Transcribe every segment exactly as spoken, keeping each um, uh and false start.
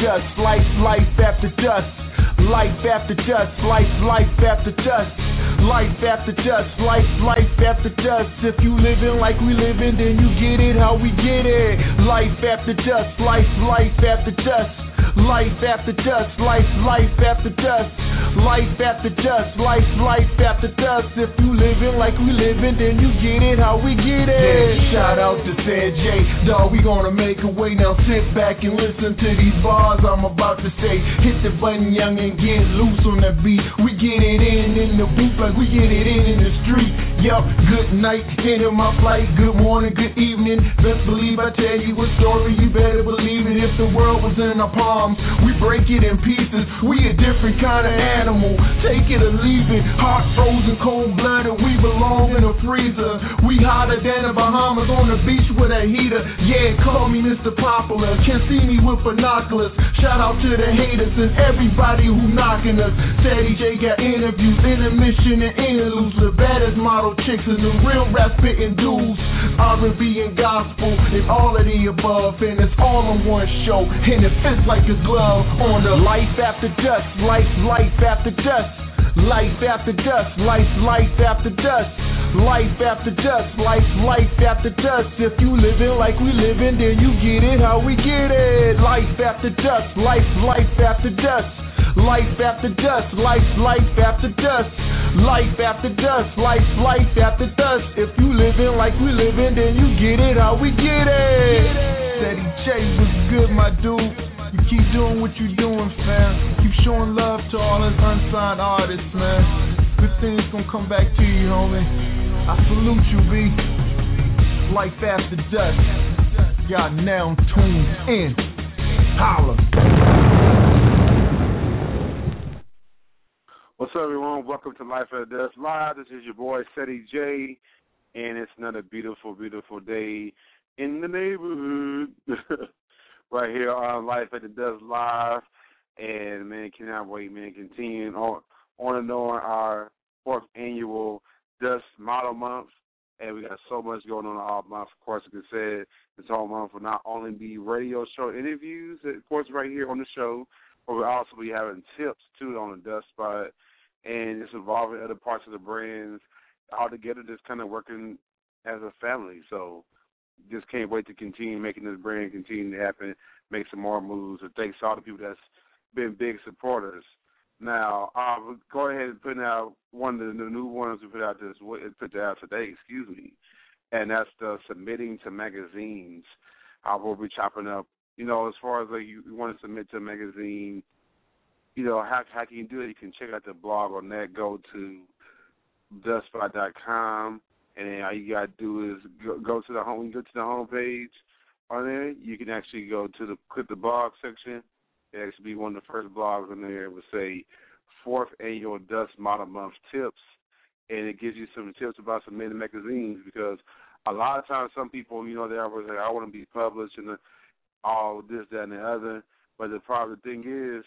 dust, life, life after dust. Life after dust, life, life after dust. Life after dust, life, life after dust. If you living like we living, then you get it how we get it. Life after dust, life, life after dust. Life after dust, life, life after dust. Life after dust, life, life after dust. If you living like we living, then you get it how we get it. Yeah, shout out to Said J, dawg, we gonna make a way. Now sit back and listen to these bars I'm about to say. Hit the button, young, and get loose on the beat. We get it in in the booth like we get it in in the street. Yup, good night, into my flight. Good morning, good evening. Best believe I tell you a story, you better believe it. If the world was in our palms, we break it in pieces. We a different kind of animal. Take it or leave it. Hot, frozen, cold-blooded. We belong in a freezer. We hotter than the Bahamas on the beach with a heater. Yeah, call me Mister Popular. Can see me with binoculars. Shout out to the haters and everybody who knocking us. Steady J got interviews, intermission and interludes. The baddest model chicks and the real rap spitting dudes. R and B and gospel and all of the above. And it's all on one show. And it fits like a glove on the life after dust, life, life after dust. Life after dust, life, life after dust. Life after dust, life, life after dust. If you living like we living, then you get it how we get it. Life after dust, life, life after dust. Life after dust, life, life after dust. Life after dust, life, life after dust. If you living like we living, then you get it how we get it. Steady J was good, my dude. You keep doing what you doing, fam. Keep showing love to all us unsigned artists, man. Good things gonna come back to you, homie. I salute you, B. Life after dust. Y'all now tuned in. Holla. What's up, everyone? Welcome to Life After Dust Live. This is your boy, Steady J, and it's another beautiful, beautiful day in the neighborhood. Right here on Life After Dust Live. And, man, cannot wait, man. Continuing on, on and on our fourth annual Dust Model Month. And we got so much going on all month. Of course, like I said, this whole month will not only be radio show interviews, of course, right here on the show, but we'll also be having tips, too, on the Dust Spot. And it's involving other parts of the brands all together, just kind of working as a family. So, just can't wait to continue making this brand continue to happen, make some more moves. And thanks to all the people that's been big supporters. Now, I'll go ahead and put out one of the new ones we put out this put out today, excuse me, and that's the submitting to magazines. I will be chopping up, you know, as far as like you, you want to submit to a magazine, you know, how how can you do it? You can check out the blog on that. Go to dust spot dot com. And then all you gotta do is go, go to the home. When you go to the home page on there, you can actually go to the click the blog section. It actually be one of the first blogs on there. It would say fourth annual Dust Model Month tips, and it gives you some tips about submitting magazines because a lot of times some people, you know, they always say, I want to be published and all this, that, and the other. But the problem, the thing is,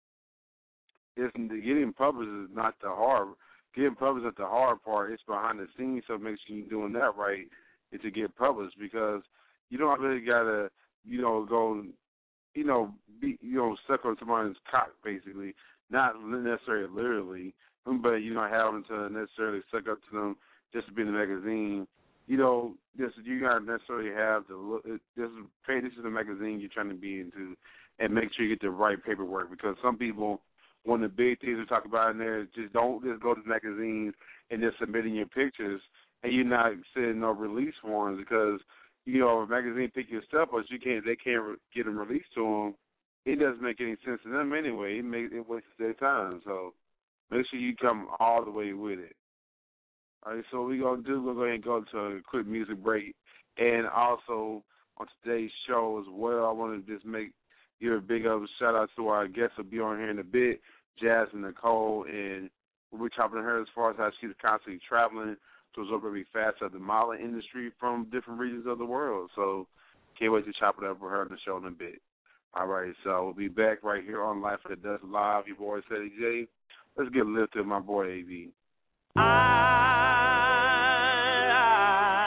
is getting published is not the hard. Getting published is the hard part. It's behind the scenes, so make sure you're doing that right is to get published because you don't really gotta, you know, go, you know, be, you know, suck on somebody's cock basically, not necessarily literally, but you know, having to necessarily suck up to them just to be in the magazine. You know, just you gotta necessarily have to look. Just pay attention to the magazine you're trying to be into, and make sure you get the right paperwork because some people. One of the big things we talk about in there is just don't just go to magazines and just submitting your pictures and you're not sending no release forms because, you know, if a magazine pick your stuff but you can't, they can't re- get them released to them, it doesn't make any sense to them anyway. It makes it wastes their time. So make sure you come all the way with it. All right, so what we're going to do, we're going to go to a quick music break. And also on today's show as well, I want to just make give a big up shout out to our guests who'll be on here in a bit, Jasmine Nicole, and we'll be talking to her as far as how she's constantly traveling to absorb every facet of the modeling industry from different regions of the world. So can't wait to chop it up with her on the show in a bit. All right, so we'll be back right here on Life After Dust Live. Your boy, Steady J. Let's get lifted, my boy, A V. I,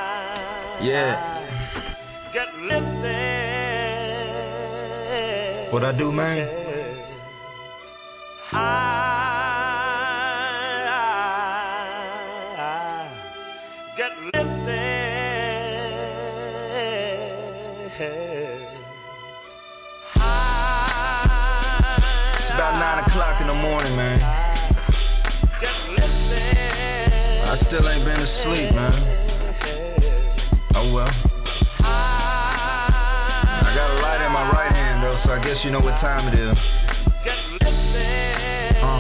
I, yeah. Get lifted. What I do, man? I, I, I get lifted. It's about nine o'clock in the morning, man. I still ain't been asleep, man. Oh well. I got a light in my right hand though, so I guess you know what time it is. Uh.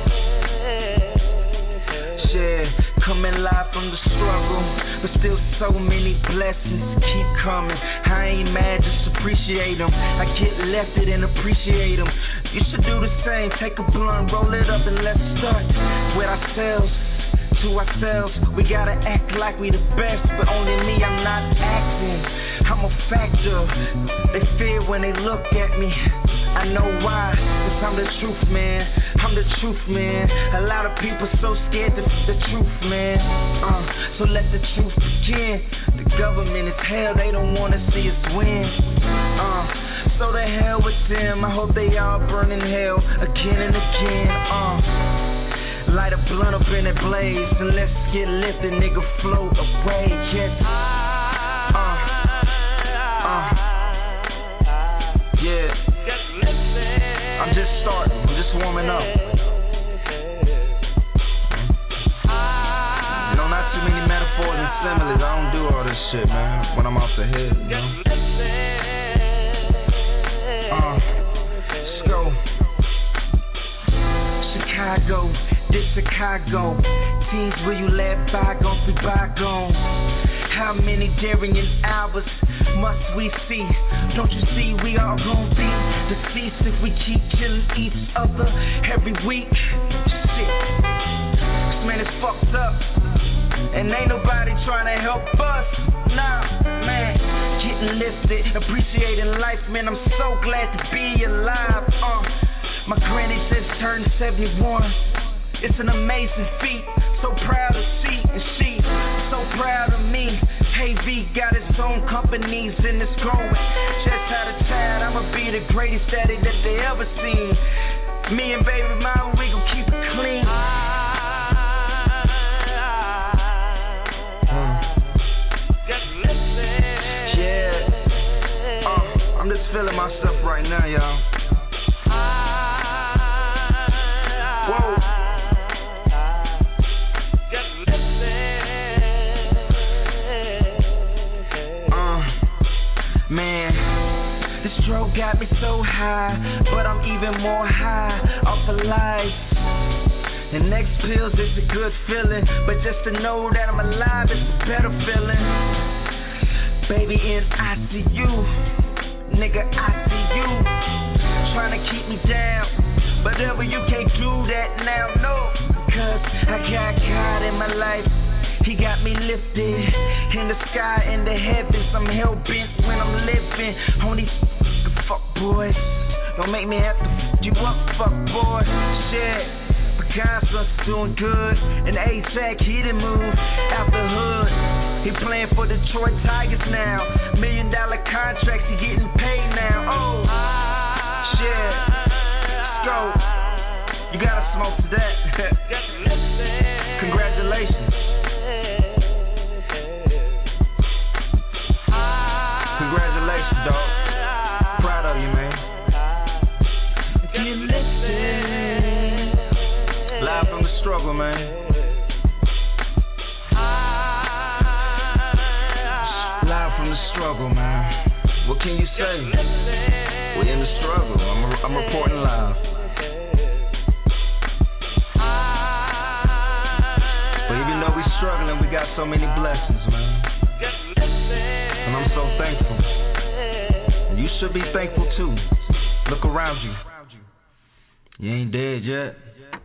Shit, coming live from the struggle, but still so many blessings keep coming. I ain't mad, just appreciate them. I get lefted and appreciate them. You should do the same, take a blunt, roll it up and let's start with ourselves. To ourselves, we gotta act like we the best, but only me, I'm not acting. I'm a factor. They fear when they look at me. I know why, cause I'm the truth, man. I'm the truth, man. A lot of people so scared to the truth, man. Uh, so let the truth begin. The government is hell, they don't wanna see us win. Uh, so the hell with them. I hope they all burn in hell again and again. Uh. Light a blunt up in that blaze and let's get lifted, nigga, float away, yes. Uh, uh, yeah. I'm just starting, I'm just warming up. You know, not too many metaphors and similes. I don't do all this shit, man, when I'm off the head, you know. Uh, let's go. Chicago. This Chicago, teens where you let bygones be bygones. How many daring hours must we see? Don't you see we all gon' be deceased if we keep killing each other every week? Shit, this man is fucked up, and ain't nobody trying to help us. Nah, man, getting lifted, appreciating life, man. I'm so glad to be alive. Uh, my granny just turned seventy-one. It's an amazing feat, so proud to see, and she so proud of me. K V got its own companies and it's growing. Just out of child, I'ma be the greatest daddy that they ever seen. Me and baby mama, we gon' keep it clean. Uh. Yeah, uh, I'm just feeling myself right now, y'all. Whoa. Man, this drug got me so high, but I'm even more high off of life. The next pills is a good feeling, but just to know that I'm alive is a better feeling. Baby in I C U, nigga I see you, trying to keep me down, but ever you can't do that now, no, cause I got God in my life. He got me lifted in the sky, in the heavens. I'm hell-bent when I'm living on these fuck boys. Don't make me have to f*** you up, fuck boy. Shit, Picasso's doing good, and A-Tech, he done moved out the hood. He playing for Detroit Tigers now. Million dollar contracts, he getting paid now. Oh, shit, let's go. You gotta smoke to that. Congratulations. Congratulations, dog. Proud of you, man. If you listen, live from the struggle, man. Live from the struggle, man. What can you say? We're in the struggle. I'm, I'm reporting live. But even though we're struggling, we got so many blessings, man. And I'm so thankful. And you should be thankful too. Look around you. You ain't dead yet.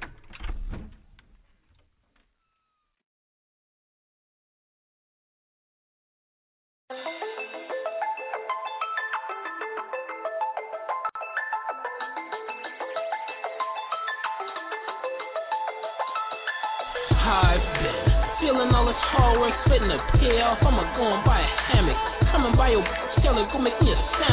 How it's been. Feeling all this hard work fitting to pay off. I'ma go and buy a hammock. Come and buy your tell her, go make me a sandwich.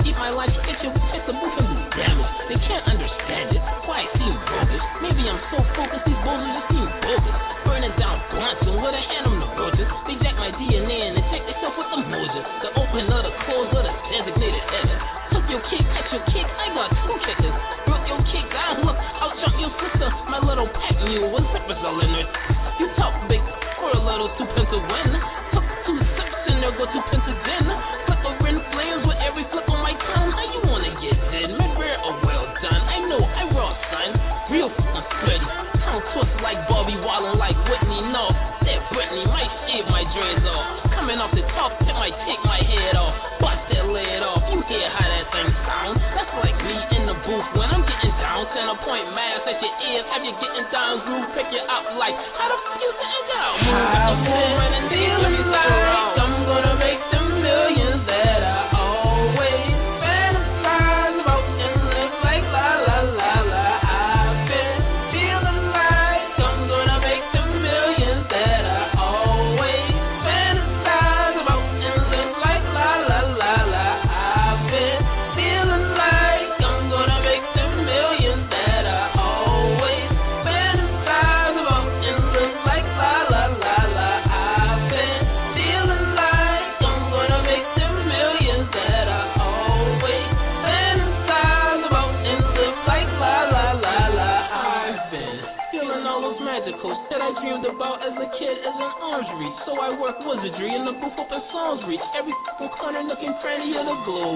Eat my life, it's your, it's a booth and do damage. They can't understand it. Why it seem bogus? Maybe I'm so focused, these bullies just seem bogus. Burning down blunts and with a hand on the roaches. They jack my D N A and they take themselves with the mojos. The open or the close or the designated heaven. Took your kick, catch your kick, I got two kickers. Broke your kick down, look, I'll jump your sister. My little pack mule with zippers all in it. You talk big for a little two pence a win. Took two sips and they'll go two pence again. Put the ring flames with every flip on my tongue. How you wanna get dead? Man, rare or well done. I know, I raw son. Real fucking sweaty. Tongue twist like Bobby, wallin' like Whitney. No, that Britney might shave my dreads off. Coming off the top tip might take my head off. Bust that lid off. You hear how that thing sound? That's like me in the booth when I'm getting down. Center point mask at your ears. Have you getting down groove? Pick you up like how the fuck you sitting down? Move I'm moving and dealing like I'm gonna make the millions that I always fantasize about and live like la la la la. I've been feeling like I'm gonna make the millions that I always fantasize about and live like la la la la. I've been feeling like I'm gonna make the millions that I always fantasize about and live like la la la la. I've been feeling like I'm gonna make the millions that I always fantasize about and live like la la la la. I've been feeling all those magicals that I dreamed about as a kid as an arms reach. So I work wizardry in the booth up in songs reach. Every fucking corner looking cranny of the globe.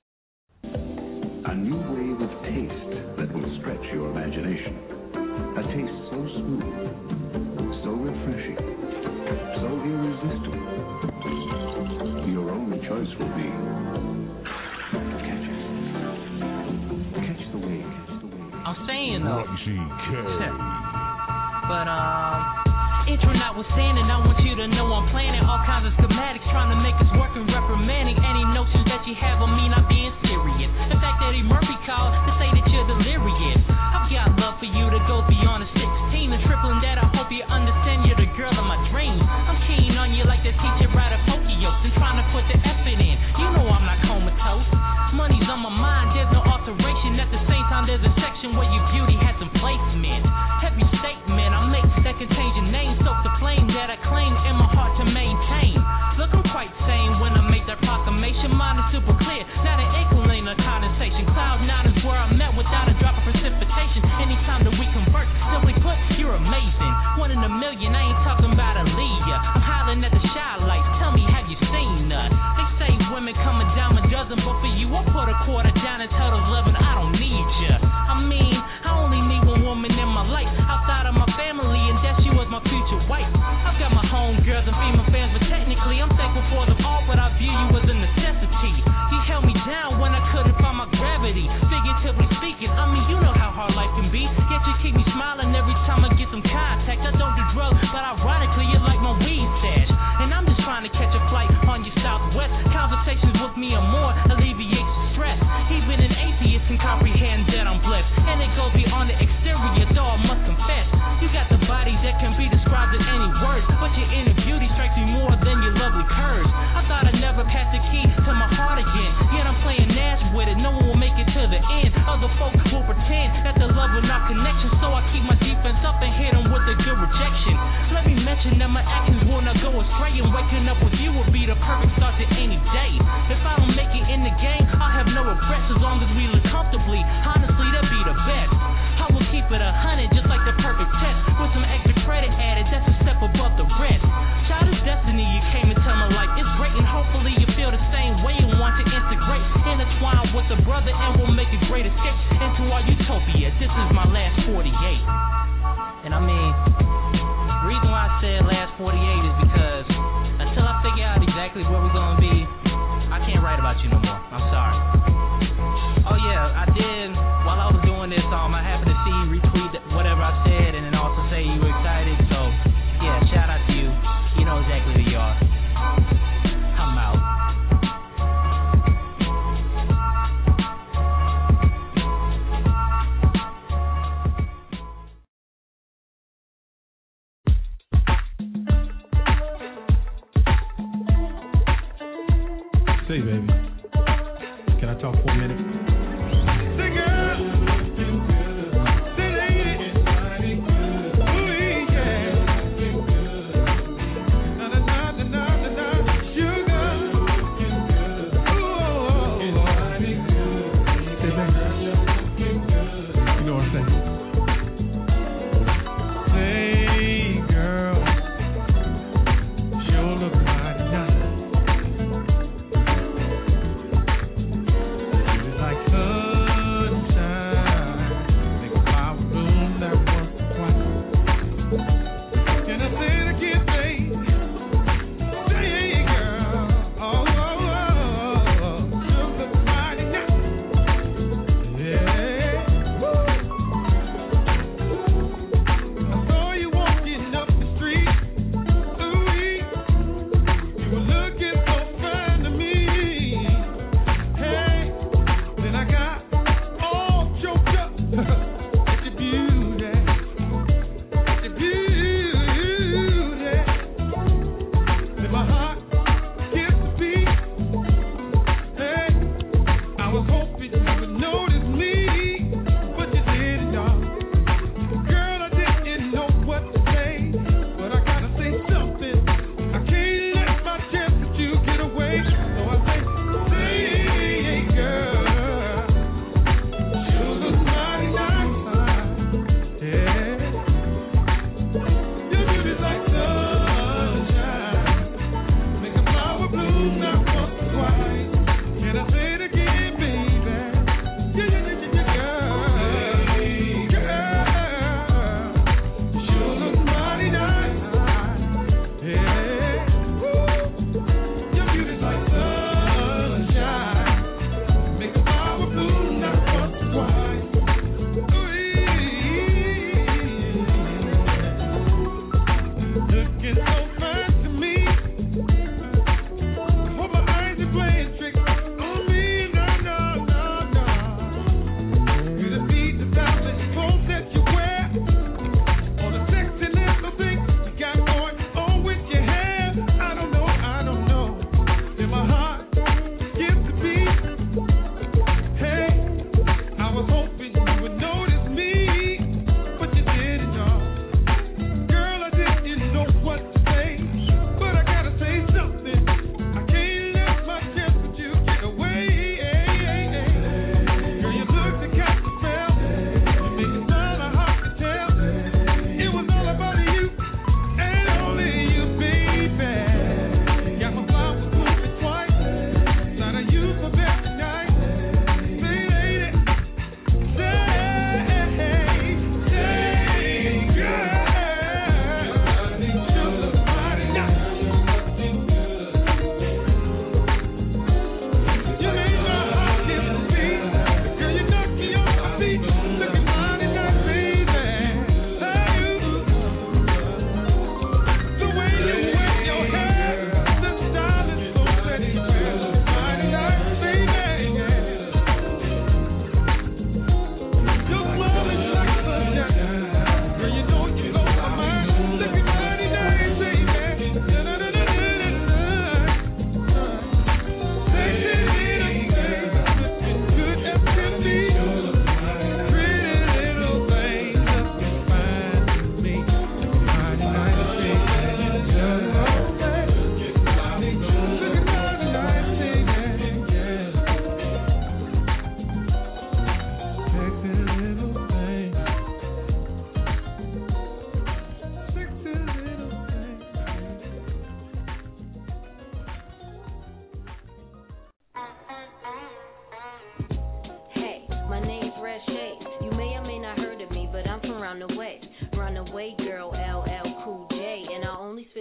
A new wave of taste that will stretch your imagination. A taste so smooth, so refreshing, so irresistible. Your only choice will be catch it. Catch the wave. Catch the wave. I'm saying though. K. But um intro notwithstanding, I want you to know I'm planning all kinds of schematics, trying to make us work and reprimanding any notions that you have of me not being serious. The fact that Eddie Murphy called to say that you're delirious. I've got love for you to go beyond a sixteen and tripling that. I hope you understand you're the girl of my dreams. I'm keen on you like the teacher right of Pokios and trying to put the effort in. You know I'm not comatose. Money's on my mind, there's no alteration. At the same time, there's a section where your beauty has some placement. Heavy statement I make that can change your name. So the flame that I claim in my heart to maintain. Look, I'm quite sane when I make that proclamation. Mine is super clear, not an inkling of condensation. Cloud nine is where I'm at without a drop of precipitation. Anytime that we converse, simply put, you're amazing. One in a million, I ain't talking about Aaliyah. I'm hollering at the shy lights, tell me, have you seen us? They say women come a dime a dozen, but for you, I put a quarter down and tell those eleven I don't need ya. I mean, I only need one woman in my life, outside of my family, and that's you as my future wife. I've got my homegirls and female fans, but technically I'm thankful for them all, but I view you as a necessity. You held me down when I couldn't find my gravity. Figuratively speaking, I mean, you know how hard life can be, yet you keep me smiling every time I get some contact. I don't do drugs, but ironically you like my weed stash. And I'm just trying to catch a flight on your Southwest. Conversations with me or more alleviates stress. Even an atheist can comprehend that I'm blessed, and it goes beyond the exterior, though I must confess. You got the body that can be described in any words, but your inner beauty strikes me more than your lovely curves. I thought I'd never pass the key to my heart again, yet I'm playing Nash with it. No one will make it to the end. Other folks will pretend that the love will not connection, so I keep my defense up and hit them with a good rejection. Let me mention that my actions will not go astray, and waking up with you will be the perfect start to any day. If I don't make it in the game, I'll have no regrets as long as we live comfortably. Honestly, that'd be the best. I will keep it a hundred, just like the perfect test, with some extra credit added. That's a step above the rest. Child is destiny, you came into my life. It's great, and hopefully you feel the same way and want to integrate, intertwine with a brother, and we'll make a great escape into our utopia. This is my last forty-eight, and I mean, the reason why I said last forty-eight is because until I figure out exactly where we're gonna be, I can't write about you no more. I'm sorry. Oh yeah, I did. While I was doing this, um, I happened to see you retweet whatever I said, and then also say you were excited. So yeah, shout out to you. You know exactly who you are. I'm out.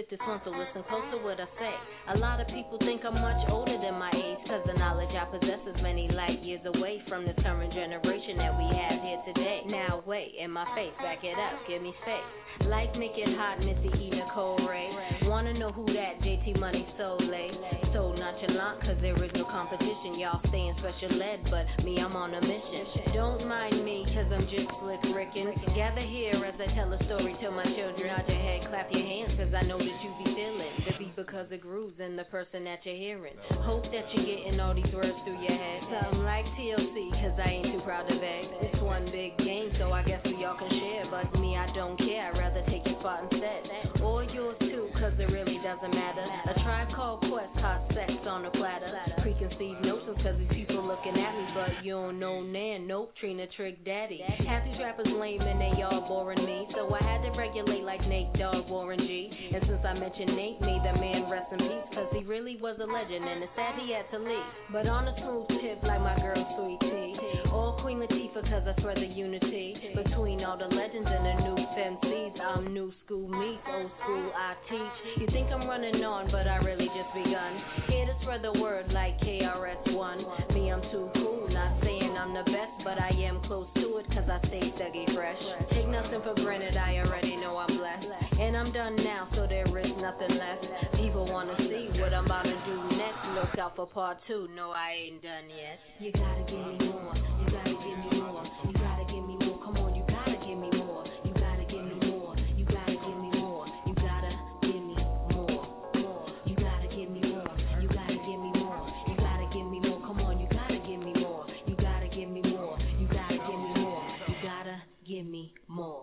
with this one, so listen close to what I say. A lot of people think I'm much older than my age, cause the knowledge I possess is many light years away from this current generation that we have here today. Now wait, in my face, back it up, give me space. Like Make It Hot, Missy E, Nicole Ray. Wanna know who that, J T Money Soul lay. So nonchalant, cause there is no competition. Y'all staying special ed, but me, I'm on a mission. Don't mind me, cause I'm just slick rickin'. Gather here as I tell a story to my children. Nod your head, clap your hands, cause I know that you be feeling the beat because it grooves in the person that you're hearing. Hope that you're getting all these words through your head. Something like T L C, cause I ain't too proud to beg. It's one big game, so I guess we all can share. But me, I don't care, I'd rather take your spot instead. Or yours too, cause it really doesn't matter. A Tribe Called Quest, hot sex on a platter. Preconceived notions, cause these people looking at me, but you don't know Nan, nope, Trina Trick Daddy. Half these rappers lame and they all boring me, so I had to regulate like Nate Dogg, Warren G. And since I mentioned Nate, may the man rest in peace, cause he really was a legend and it's sad he had to leave. But on a smooth tip like my girl Sweet Tea, or Queen Latifah, cause I swear the unity between all the legends and the new M Cs. I'm new school meets old school I teach. You think I'm running on, but I really just begun. Here to spread the word like K R S One. Me, I'm too cool, not saying I'm the best, but I am close to it, cause I stay stuggy fresh. Take nothing for granted, I already know I'm blessed. And I'm done now, so there is nothing left. People wanna see what I'm about to do next. Look out for part two, no I ain't done yet. You gotta give me more, you gotta give me more, you gotta give me more, come on, you gotta give me more, you gotta give me more, you gotta give me more, you gotta give me more, more, you gotta give me more, you gotta give me more, you gotta give me more, come on, you gotta give me more, you gotta give me more, you gotta give me more, you gotta give me more.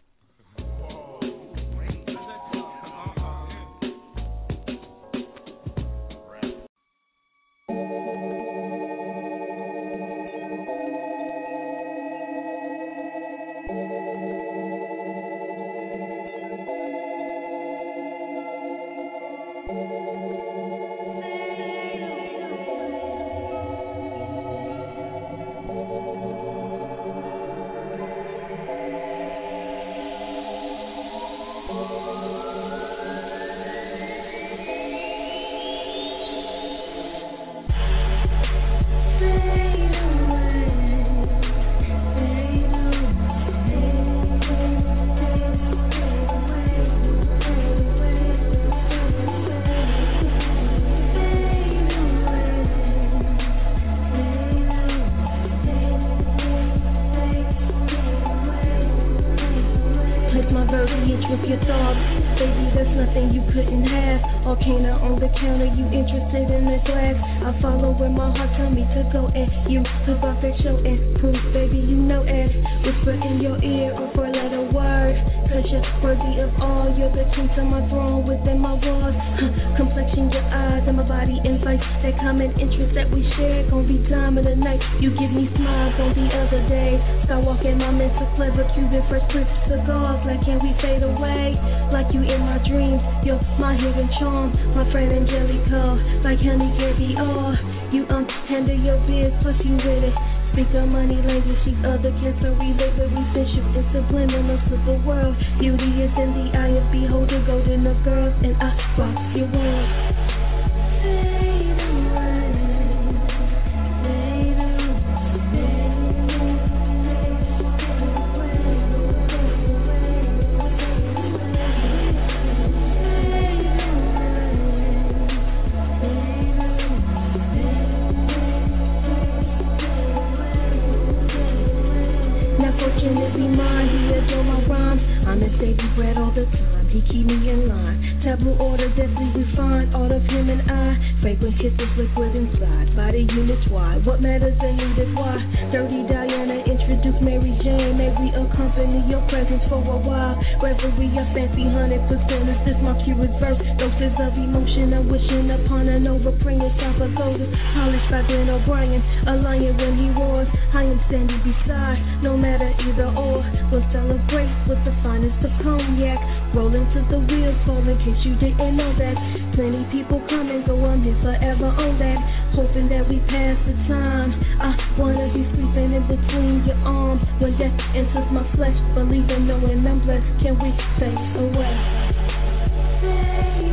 Enters my flesh, believing, knowing I'm blessed. Can we say away? Say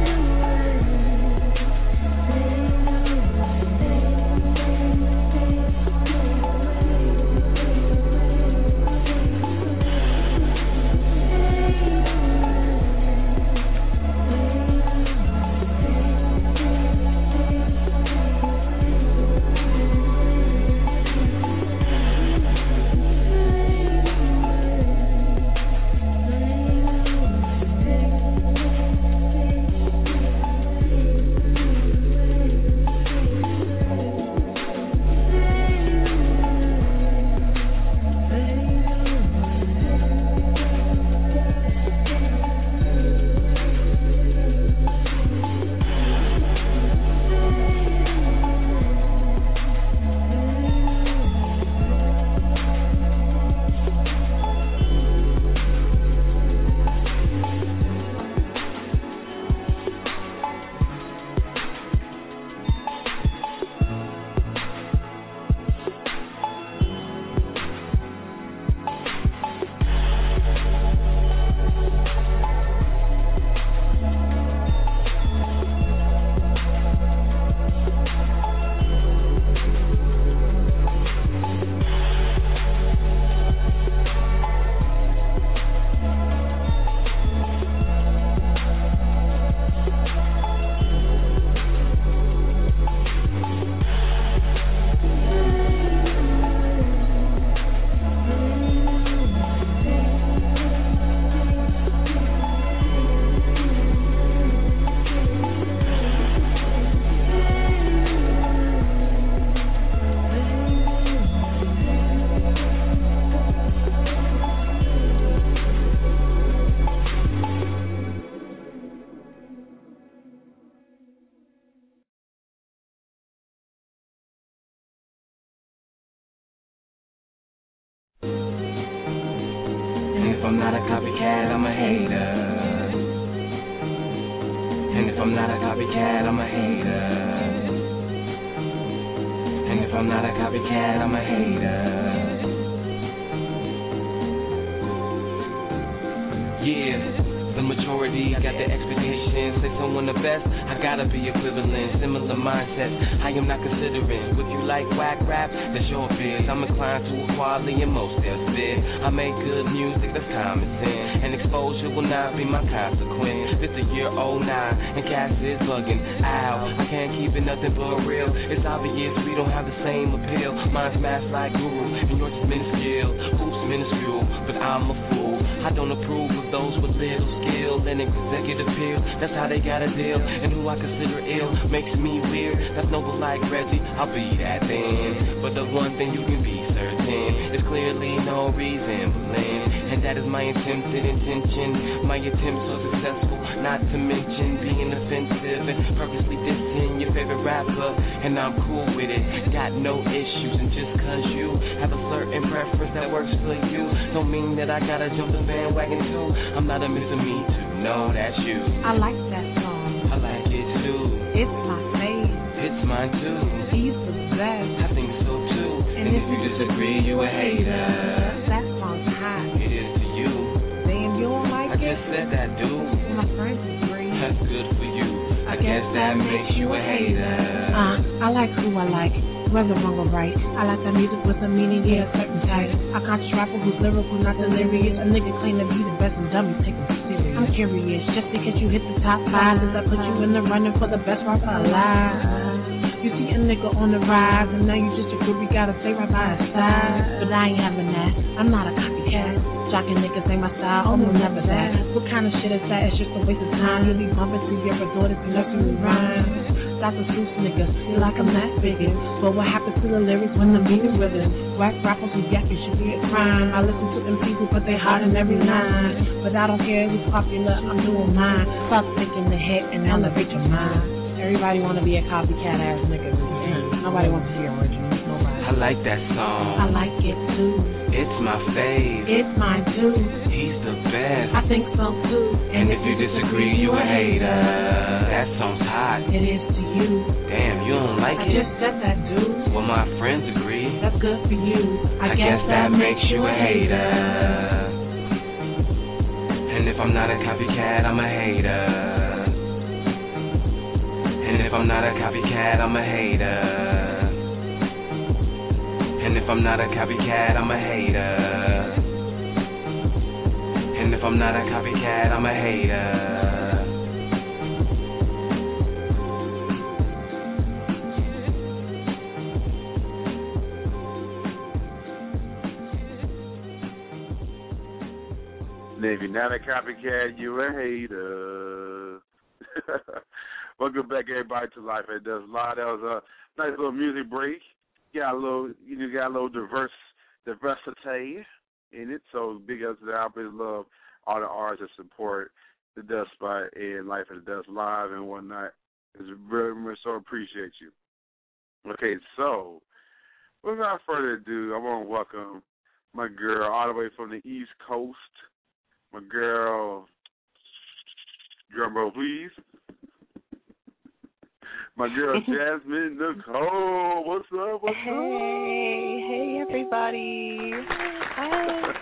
if I'm not a copycat, I'm a hater. And if I'm not a copycat, I'm a hater. And if I'm not a copycat, I'm a hater. Yeah, the majority got the expectations. Say someone the best, I gotta be equivalent. Similar mindsets, I am not considering. Would you like whack rap? That's your biz. I'm inclined to equality and most they'll spit. I make good music, that's common sense. And exposure will not be my consequence. It's the year oh nine, and cats is bugging. Ow, I can't keep it nothing but real. It's obvious we don't have the same appeal. Mine's mass like guru, and yours is minuscule. Oops, minuscule, but I'm a fool. I don't approve of those with little skill and executive appeal. That's how they got a deal. And who I consider ill makes me weird. That's noble like Reggie, I'll be that then. But the one thing you can be certain is clearly no resembling. And that is my attempted intention. My attempt so successful, not to mention being offensive and purposely dissing your favorite rapper. And I'm cool with it, got no issues. And just cause you have a certain preference that works for you, don't mean that I gotta jump the bandwagon too. I'm not a Mister Me Too, no, that's you. I like that song. I like it too. It's my favorite. It's mine too. He's the best. I think so too. And, and if you disagree, you a hater. That song's hot. It is to you. Damn, you don't like I it? I just said that, dude. My friends agree. That's good for you. I, I guess, guess that makes you a hater. Uh, I like who I like. Whether wrong or right, I like that music with a meaning, yeah, a certain type. A conscious rapper who's lyrical, not delirious. A nigga claim to be the best and dummies take him serious. I'm curious, just because you hit the top five, does that put you in the running for the best rapper alive? You see a nigga on the rise, and now you just a groupie, gotta stay right by his side. But I ain't having that, I'm not a copycat. Jockin' niggas ain't my style, oh no, never that. What kind of shit is that? It's just a waste of time. You'll be bumping through your resort if you nursery rhymes. Doctor Seuss nigga, feel like I'm that figure. But what happens to the lyrics when the meaning rhythm? Rap rappers who yakking should be a crime. I listen to them people, but they hard in every line. But I don't care who's popular, I'm doing mine. Stop thinking the head and elevate your mind. Everybody wanna be a copycat ass nigga. Nobody wants to hear originals. Nobody. I like that song. I like it too. It's my fave. It's mine too. He's the best. I think so too. And, and if you disagree, you a hater. That song's hot. It is to you. Damn, you don't like I it? I just said that, dude. Well, my friends agree. That's good for you. I, I guess, guess that, that makes you a hater. And if I'm not a copycat, I'm a hater. And if I'm not a copycat, I'm a hater. And if I'm not a copycat, I'm a hater. And if I'm not a copycat, I'm a hater. And if you're not a copycat, you're a hater. Welcome back, everybody, to Life It Does Live. That was a nice little music break. Got a little, you know, got a little diverse, diversity in it. So big up to the Alpha Love, all the artists that support the Dust Spot and Life It Does Live and whatnot. It's very much so appreciate you. Okay, so without further ado, I want to welcome my girl all the way from the East Coast. My girl, drum roll please. My girl Jasmine Nicole, what's up? What's hey, up? Hey, hey, everybody. Hi.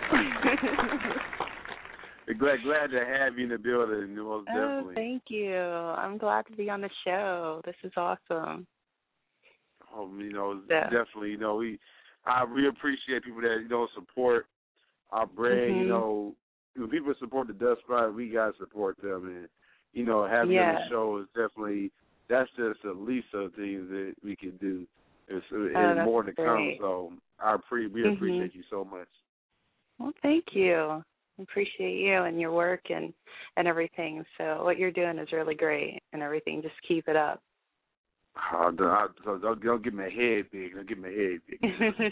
glad, glad to have you in the building. Most oh, definitely. Thank you. I'm glad to be on the show. This is awesome. Oh, you know, yeah. definitely. You know, we, I really appreciate people that you know support our brand. Mm-hmm. You know, when people support the Dust Spot, we gotta support them, and you know, having yeah. on the show is definitely. That's just the least of things that we can do. It's, oh, and more to great. come. So I pre- we mm-hmm. appreciate you so much. Well, thank you. I appreciate you and your work and, and everything. So what you're doing is really great and everything. Just keep it up. Oh, don't, don't, don't get my head big. Don't get my head big.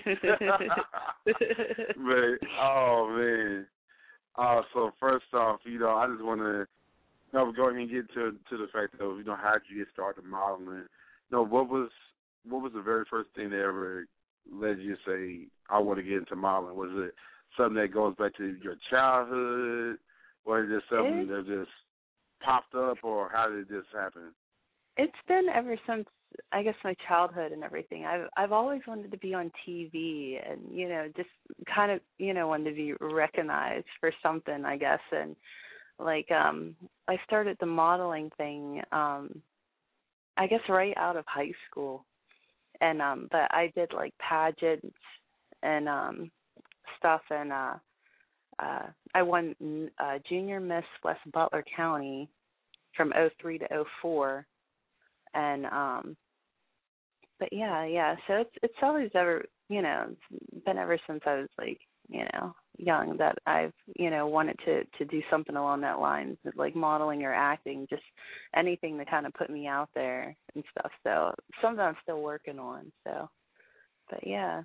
But, oh, man. Uh, so first off, you know, I just want to No, we're going to get to to the fact of, you know, how did you get started modeling? No, what was what was the very first thing that ever led you to say, I want to get into modeling? Was it something that goes back to your childhood, or is it something It's, that just popped up, or how did this happen? it's been ever since, I guess, my childhood and everything. I've I've always wanted to be on T V and, you know, just kind of, you know, wanted to be recognized for something, I guess. And, like, um, I started the modeling thing, um, I guess, right out of high school. And, um, but I did, like, pageants and um, stuff, and uh, uh, I won uh, Junior Miss West Butler County from oh three to oh four. And, um, but yeah, yeah. So it's it's always ever, you know, it's been ever since I was like, you know, young that I've, you know, wanted to to do something along that lines, like modeling or acting, just anything to kind of put me out there and stuff. So something I'm still working on. So, but yeah.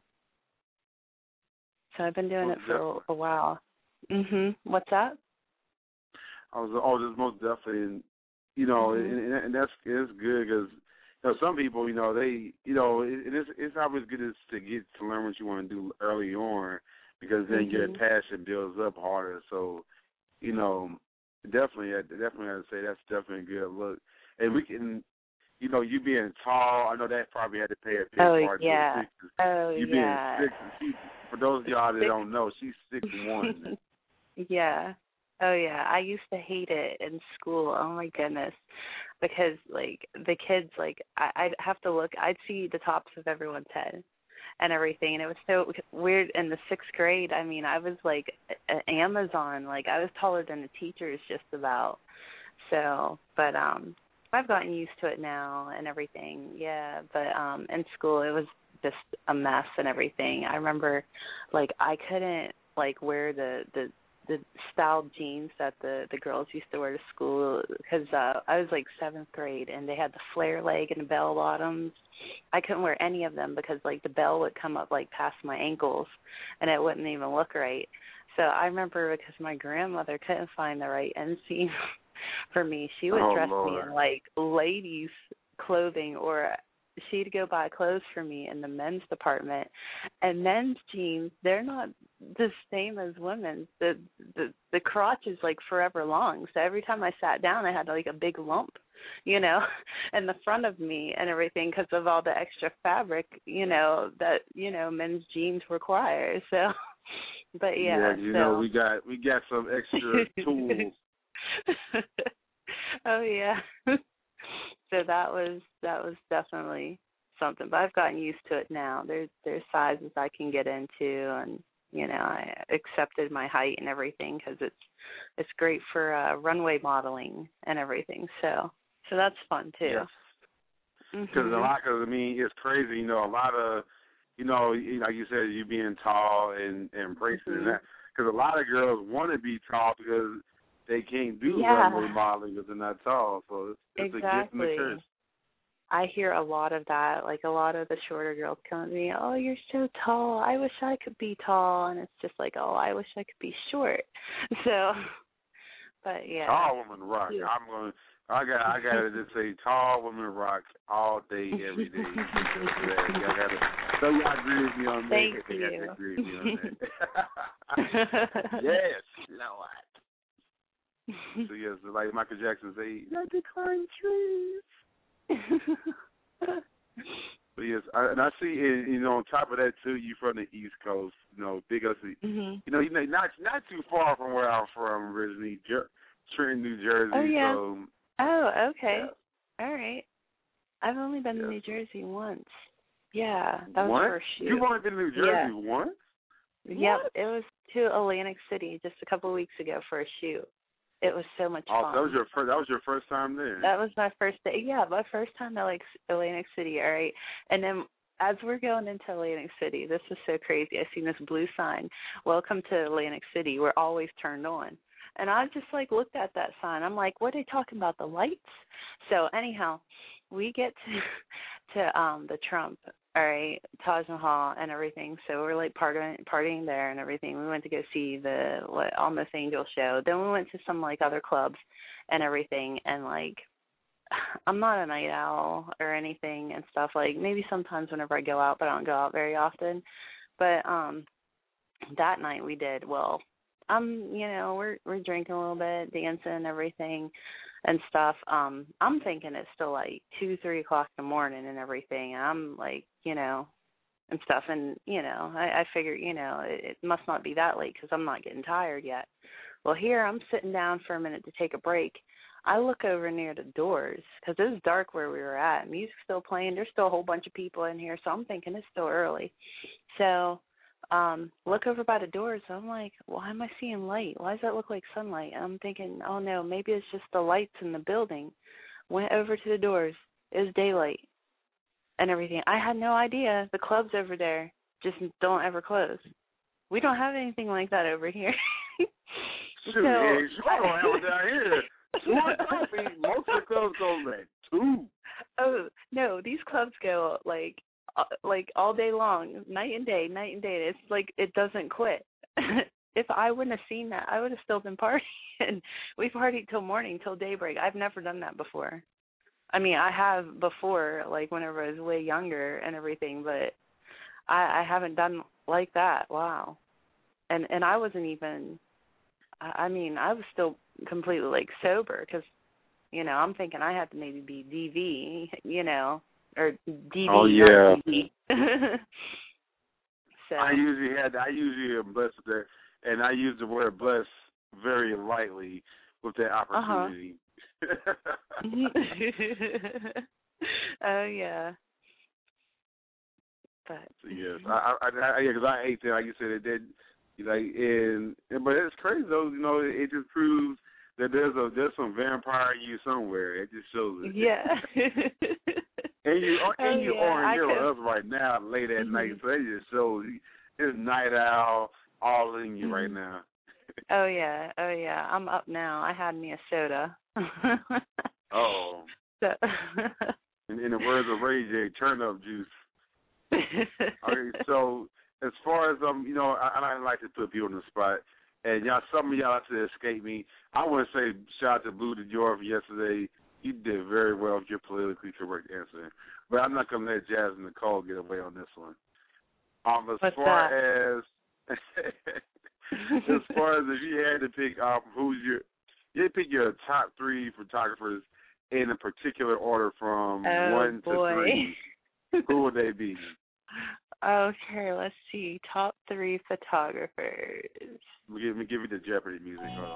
So I've been doing Most it for a, a while. Mhm. What's that? I was oh, just most definitely, and you know, Mhm. and, and that's it's good because you know some people, you know, they, you know, it, it's it's always good to get to learn what you want to do early on because then Mhm. your passion builds up harder. So, you know, definitely, I definitely have to say that's definitely a good look, and we can. You know, you being tall, I know that probably had to play a big Oh part yeah. to it. Too. Oh you yeah. being six, she, for those of y'all that Six. don't know, she's six one. Yeah. Oh yeah. I used to hate it in school. Oh my goodness. Because like the kids, like I, I'd have to look. I'd see the tops of everyone's head and everything, and it was so weird. In the sixth grade, I mean, I was like an Amazon. Like I was taller than the teachers, just about. So, but um, I've gotten used to it now and everything. Yeah. But um, in school, it was just a mess and everything. I remember, like I couldn't like wear the the the styled jeans that the the girls used to wear to school because uh, I was like seventh grade and they had the flare leg and the bell bottoms. I couldn't wear any of them because like the bell would come up like past my ankles and it wouldn't even look right. So I remember because my grandmother couldn't find the right inseam for me, she would Oh, dress Lord. me in like ladies clothing, or she'd go buy clothes for me in the men's department. And men's jeans, they're not the same as women's. The the the crotch is like forever long. So every time I sat down, I had like a big lump, you know, in the front of me and everything because of all the extra fabric, you know, that, you know, men's jeans require. So, but yeah. Yeah, you so. know, we got we got some extra tools. Oh yeah. So that was that was definitely something, but I've gotten used to it now. There's there's sizes I can get into, and you know I accepted my height and everything because it's it's great for uh, runway modeling and everything. So so that's fun too. Yes. Because mm-hmm. a lot, cause, I mean, it's crazy. You know, a lot of, you know, like you said, you being tall and and bracing mm-hmm. and that. Because a lot of girls want to be tall because they can't do yeah. runway modeling because they're not tall. So it's, it's exactly. a gift and a curse. I hear a lot of that. Like a lot of the shorter girls come to me, oh, you're so tall. I wish I could be tall. And it's just like, oh, I wish I could be short. So, but yeah. Tall women rock. Yeah. I'm going. I got. I got to just say, tall women rock all day, every day. I got to. So you agree with me on that? Thank you. you. You agree with me on that. Yes, Lord. So yes, like Michael Jackson say, I decline trees. But yes, I, and I see, and, you know, on top of that too, you from the East Coast, you know, big up. Mm-hmm. You know, you know, not not too far from where I'm from originally, Jer- Trenton, New Jersey. Oh yeah. So, oh okay. Yeah. All right. I've only been yes. to New Jersey once. Yeah, that was what? for a shoot. You've only been to New Jersey yeah. once? Yep, it was to Atlantic City just a couple of weeks ago for a shoot. It was so much oh, fun. Oh, that was your first. That was your first time there. That was my first day. Yeah, my first time at like Atlantic City. All right, and then as we're going into Atlantic City, this is so crazy. I seen this blue sign, "Welcome to Atlantic City. We're always turned on." And I just like looked at that sign. I'm like, "What are they talking about? The lights?" So anyhow, we get to to um the Trump. All right, Taj Mahal and everything. So we're like partying, partying there and everything. We went to go see the what, Almost Angel show. Then we went to some like other clubs and everything. And like, I'm not a night owl or anything and stuff. Like maybe sometimes whenever I go out, but I don't go out very often. But um, that night we did well. Um, you know, we're we're drinking a little bit, dancing, and everything, and stuff. Um, I'm thinking it's still like two, three o'clock in the morning and everything. And I'm like, you know, and stuff, and you know, I, I figure, you know, it, it must not be that late because I'm not getting tired yet. Well, here I'm sitting down for a minute to take a break. I look over near the doors because it was dark where we were at. Music's still playing. There's still a whole bunch of people in here, so I'm thinking it's still early. So um, look over by the doors. So I'm like, why am I seeing light? Why does that look like sunlight? And I'm thinking, oh, no, maybe it's just the lights in the building. Went over to the doors. It was daylight and everything. I had no idea. The clubs over there just don't ever close. We don't have anything like that over here. Shoot, so, yeah, I don't have it down here. One coffee, most of the clubs go like two. Oh no, these clubs go like uh, like all day long, night and day, night and day. It's like it doesn't quit. If I wouldn't have seen that, I would have still been partying. We partied till morning, till daybreak. I've never done that before. I mean, I have before, like whenever I was way younger and everything, but I, I haven't done like that. Wow. And and I wasn't even. I mean, I was still completely, like, sober because, you know, I'm thinking I had to maybe be D V, you know, or D V. Oh, yeah. D V. So. I usually had, I usually am blessed with that, and I use the word blessed very lightly with that opportunity. Uh-huh. Oh, yeah. But. Yes, I, I, I, yeah, because I hate that. Like you said, it did. Like and, and but it's crazy though, you know. It, it just proves that there's a there's some vampire in you somewhere. It just shows it. Yeah. and you and oh, you yeah, are here could... with us right now, late at mm-hmm. night. So it just shows it's night owl all in you mm-hmm. right now. Oh yeah, oh yeah. I'm up now. I had me a soda. Oh. So. in, in the words of Ray J, turn up juice. Okay, so. As far as, um, you know, I, I don't like to put people on the spot, and y'all, some of y'all have to escape me. I want to say shout out to Blue DeJoy for yesterday. You did very well with your politically correct answer. But I'm not going to let Jazz and Nicole get away on this one. Um, as What's far that? as, as far as if you had to pick um, who's your, you had to pick your top three photographers in a particular order from oh, one boy. to three, who would they be? Okay, let's see. Top three photographers. Give me, give me the Jeopardy music. Hold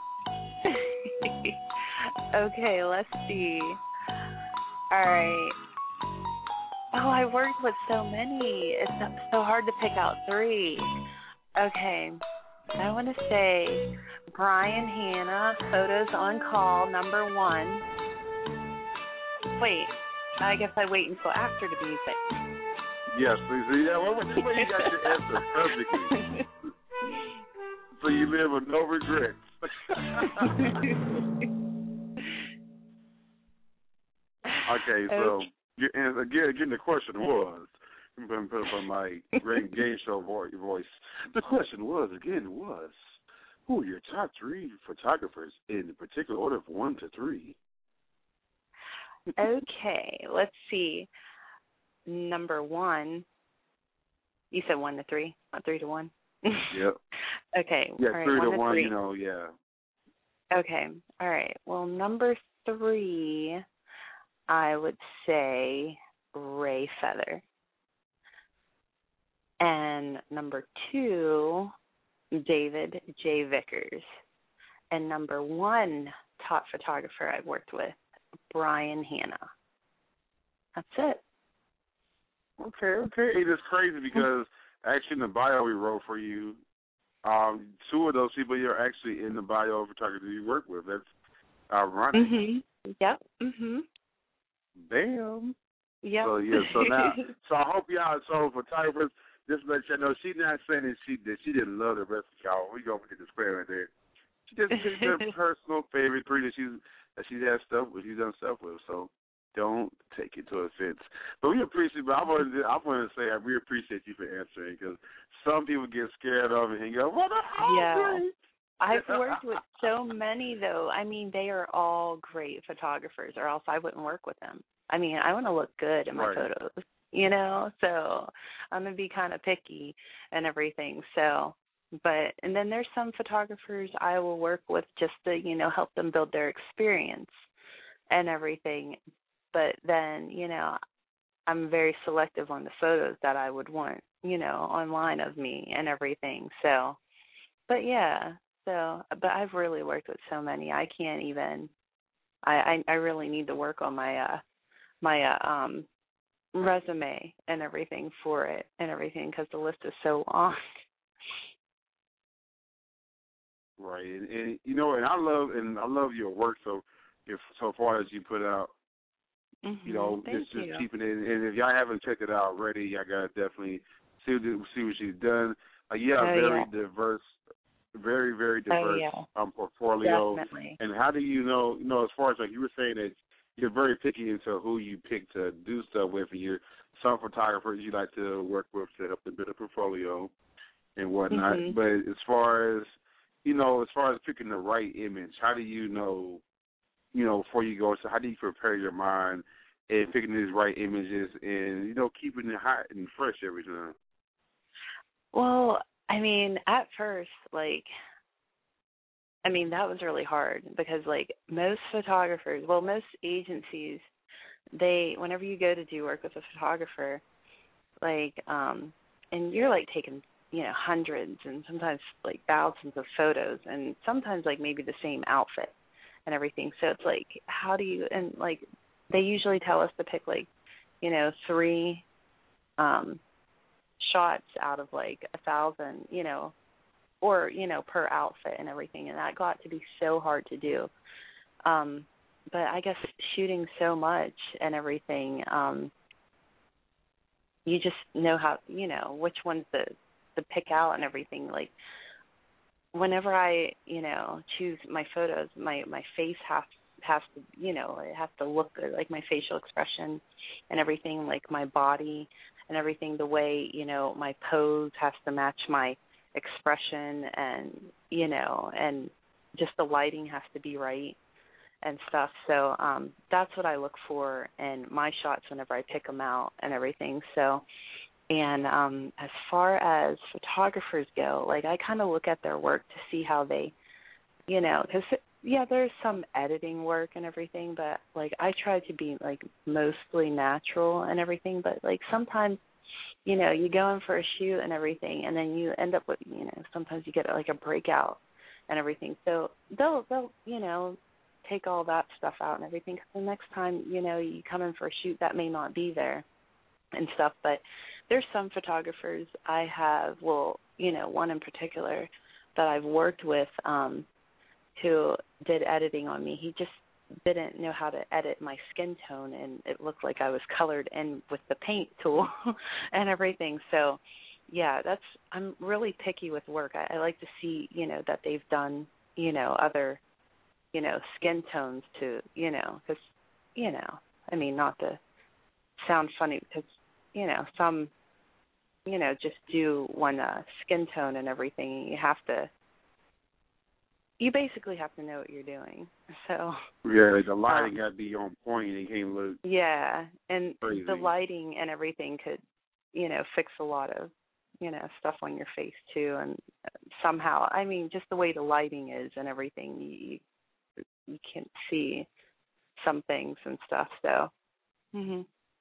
on. Okay, let's see. All right. Oh, I worked with so many. It's so hard to pick out three. Okay, I want to say Brian Hanna, Photos on Call, number one. Wait, I guess I wait until after the music. Yes, please. Yeah, well, this way you got your answer perfectly. So you live with no regrets. Okay, so okay. again, again, the question was, from my great game show voice, the question was, again, was, who are your top three photographers in particular order of one to three? Okay, let's see. Number one, you said one to three, not three to one? Yep. Okay. Yeah, all right, three one to, to one, three. you know, yeah. Okay, all right. Well, number three, I would say Ray Feather. And number two, David J. Vickers. And number one top photographer I've worked with, Brian Hanna. That's it. Okay, okay. It is crazy because actually in the bio we wrote for you, um, two of those people you're actually in the bio of photography you work with. That's ironic. Mm-hmm. Yep. Mm-hmm. Damn. Yep. So, yeah, so now, so I hope y'all, so photographers, just let you know, she's not saying that she, that she didn't love the rest of y'all. We're going to put the disclaimer there. She just picked her personal favorite three that she's, that she's had stuff with, she's done stuff with, so don't take it to offense. But we appreciate, but I want to, I want to say I really appreciate you for answering, because some people get scared of it and go, what the hell? Yeah. I've worked with so many, though. I mean, they are all great photographers, or else I wouldn't work with them. I mean, I want to look good in my right. photos. you know. So I'm gonna be kind of picky and everything. So, but and then there's some photographers I will work with just to, you know, help them build their experience and everything. But then, you know, I'm very selective on the photos that I would want, you know, online of me and everything. So, but yeah, so, but I've really worked with so many. I can't even, I, I, I really need to work on my, uh, my, uh, um, resume and everything for it and everything because the list is so long. Right, and, and you know, and I love, and I love your work so, if so far as you put out. Mm-hmm. You know, Thank just just you. keeping it. And if y'all haven't checked it out already, y'all gotta definitely see what, see what she's done. Uh, you have Oh, very yeah. diverse, very very diverse oh, yeah. um portfolio. Definitely. And how do you know? You know, as far as like you were saying that you're very picky into who you pick to do stuff with. And you're some photographers you like to work with to help them build a portfolio and whatnot. Mm-hmm. But as far as you know, as far as picking the right image, how do you know? You know, before you go, so how do you prepare your mind and picking these right images and, you know, keeping it hot and fresh every time? Well, I mean, at first, like, I mean, that was really hard because, like, most photographers, well, most agencies, they, whenever you go to do work with a photographer, like, um, and you're, like, taking, you know, hundreds and sometimes, like, thousands of photos and sometimes, like, maybe the same outfit and everything. So it's like, how do you, and like, they usually tell us to pick like, you know, three um, shots out of like a thousand, you know, or, you know, per outfit and everything. And that got to be so hard to do. Um, but I guess shooting so much and everything, um, you just know how, you know, which ones to, to pick out and everything. Like, whenever I, you know, choose my photos, my, my face has has to, you know, it has to look good, like my facial expression and everything, like my body and everything, the way, you know, my pose has to match my expression and, you know, and just the lighting has to be right and stuff. So um, that's what I look for in my shots whenever I pick them out and everything. So, and um, as far as photographers go, like I kind of look at their work to see how they, you know, because, yeah, there's some editing work and everything, but, like, I try to be, like, mostly natural and everything, but, like, sometimes, you know, you go in for a shoot and everything, and then you end up with, you know, sometimes you get, like, a breakout and everything. So they'll, they'll you know, take all that stuff out and everything, because the next time, you know, you come in for a shoot, that may not be there and stuff, but there's some photographers I have, well, you know, one in particular that I've worked with, um, who did editing on me. He just didn't know how to edit my skin tone, and it looked like I was colored in with the paint tool and everything. So, yeah, that's, I'm really picky with work. I, I like to see, you know, that they've done, you know, other, you know, skin tones to, you know, because, you know, I mean, not to sound funny, because, you know, some, you know, just do one uh, skin tone and everything. You have to, you basically have to know what you're doing. So yeah, the lighting um, got to be on point. It can't look yeah, and crazy. the lighting and everything could, you know, fix a lot of, you know, stuff on your face too. And somehow, I mean, just the way the lighting is and everything, you you can see some things and stuff. So. Mm-hmm.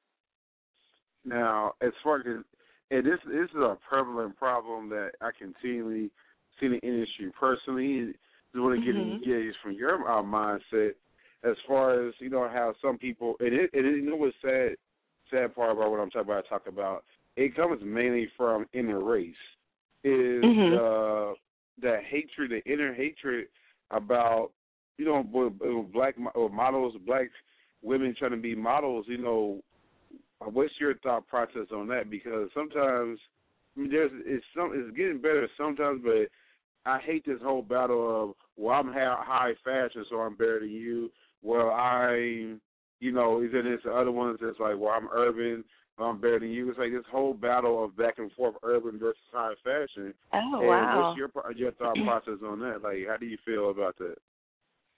Now, as far as, and this this is a prevalent problem that I continually see in the industry personally. Just want to get Mm-hmm. engaged from your uh, mindset as far as, you know, how some people, and it, and it, you know what's sad, sad part about what I'm talking about, I talk about, it comes mainly from inner race, is Mm-hmm. uh, the hatred, the inner hatred about, you know, black models, black women trying to be models, you know. What's your thought process on that? Because sometimes, I mean, there's it's some it's getting better sometimes, but I hate this whole battle of, well, I'm high fashion, so I'm better than you. Well, I, you know, then there's the other ones that's like, well, I'm urban, I'm better than you. It's like this whole battle of back and forth, urban versus high fashion. Oh, and wow. what's your your thought process on that? Like, how do you feel about that?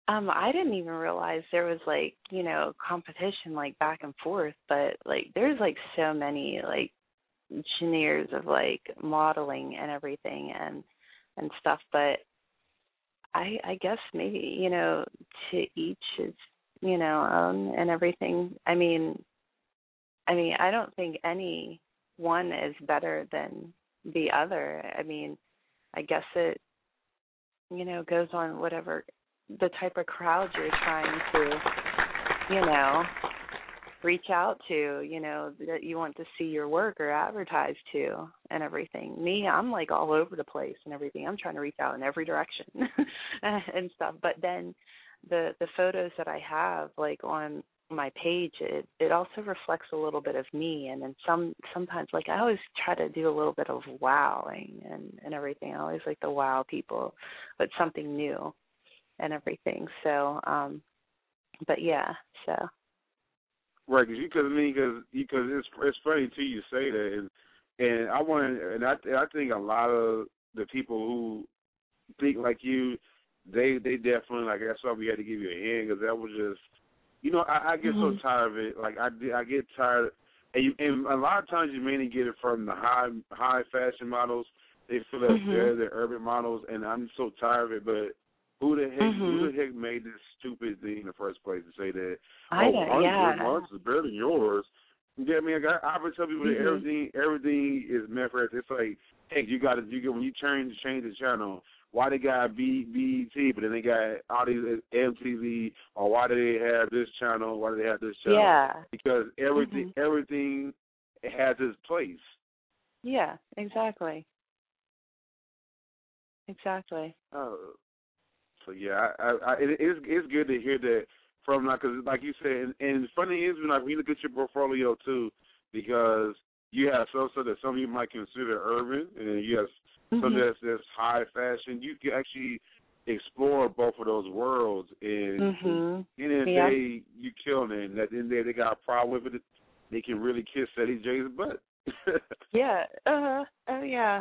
Um, I didn't even realize there was like, you know, competition like back and forth, but like there's like so many like genres of like modeling and everything and and stuff, but I I guess maybe, you know, to each is, you know, own and everything. I mean I mean, I don't think any one is better than the other. I mean, I guess it, you know, goes on whatever the type of crowd you're trying to, you know, reach out to, you know, that you want to see your work or advertise to and everything. Me, I'm like all over the place and everything. I'm trying to reach out in every direction and stuff. But then the the photos that I have like on my page, it, it also reflects a little bit of me, and then some sometimes like I always try to do a little bit of wowing and, and everything. I always like to wow people with something new and everything. So, um, but yeah, so. Right, because you, cause, I mean, because because it's it's funny too. You say that, and and I want, and I I think a lot of the people who think like you, they they definitely like that's why we had to give you a hand, because that was just. You know, I, I get mm-hmm. so tired of it. Like I, I get tired, and, you, and a lot of times you mainly get it from the high high fashion models. They feel that mm-hmm. they're the urban models, and I'm so tired of it. But who the heck, mm-hmm. who the heck made this stupid thing in the first place to say that? I oh, yeah. Mine's is better than yours. You get me? I, I would tell people mm-hmm. that everything everything is meant for it. It's like, hey, you got to you get when you change change the channel. Why they got B E T, but then they got all these M T V, or why do they have this channel? Why do they have this channel? Yeah. Because everything mm-hmm. everything has its place. Yeah, exactly. Exactly. Uh, so yeah, I, I, I, it, it's it's good to hear that from like, cause like you said, and, and the funny is when like when you look at your portfolio too, because you have some stuff that some of you might consider urban, and then you have. So mm-hmm. there's this high fashion. You can actually explore both of those worlds, and mm-hmm. in the yeah. day you kill them. And at the end of the day, they got a problem with it. They can really kiss Eddie J's butt. yeah. Uh. Oh yeah.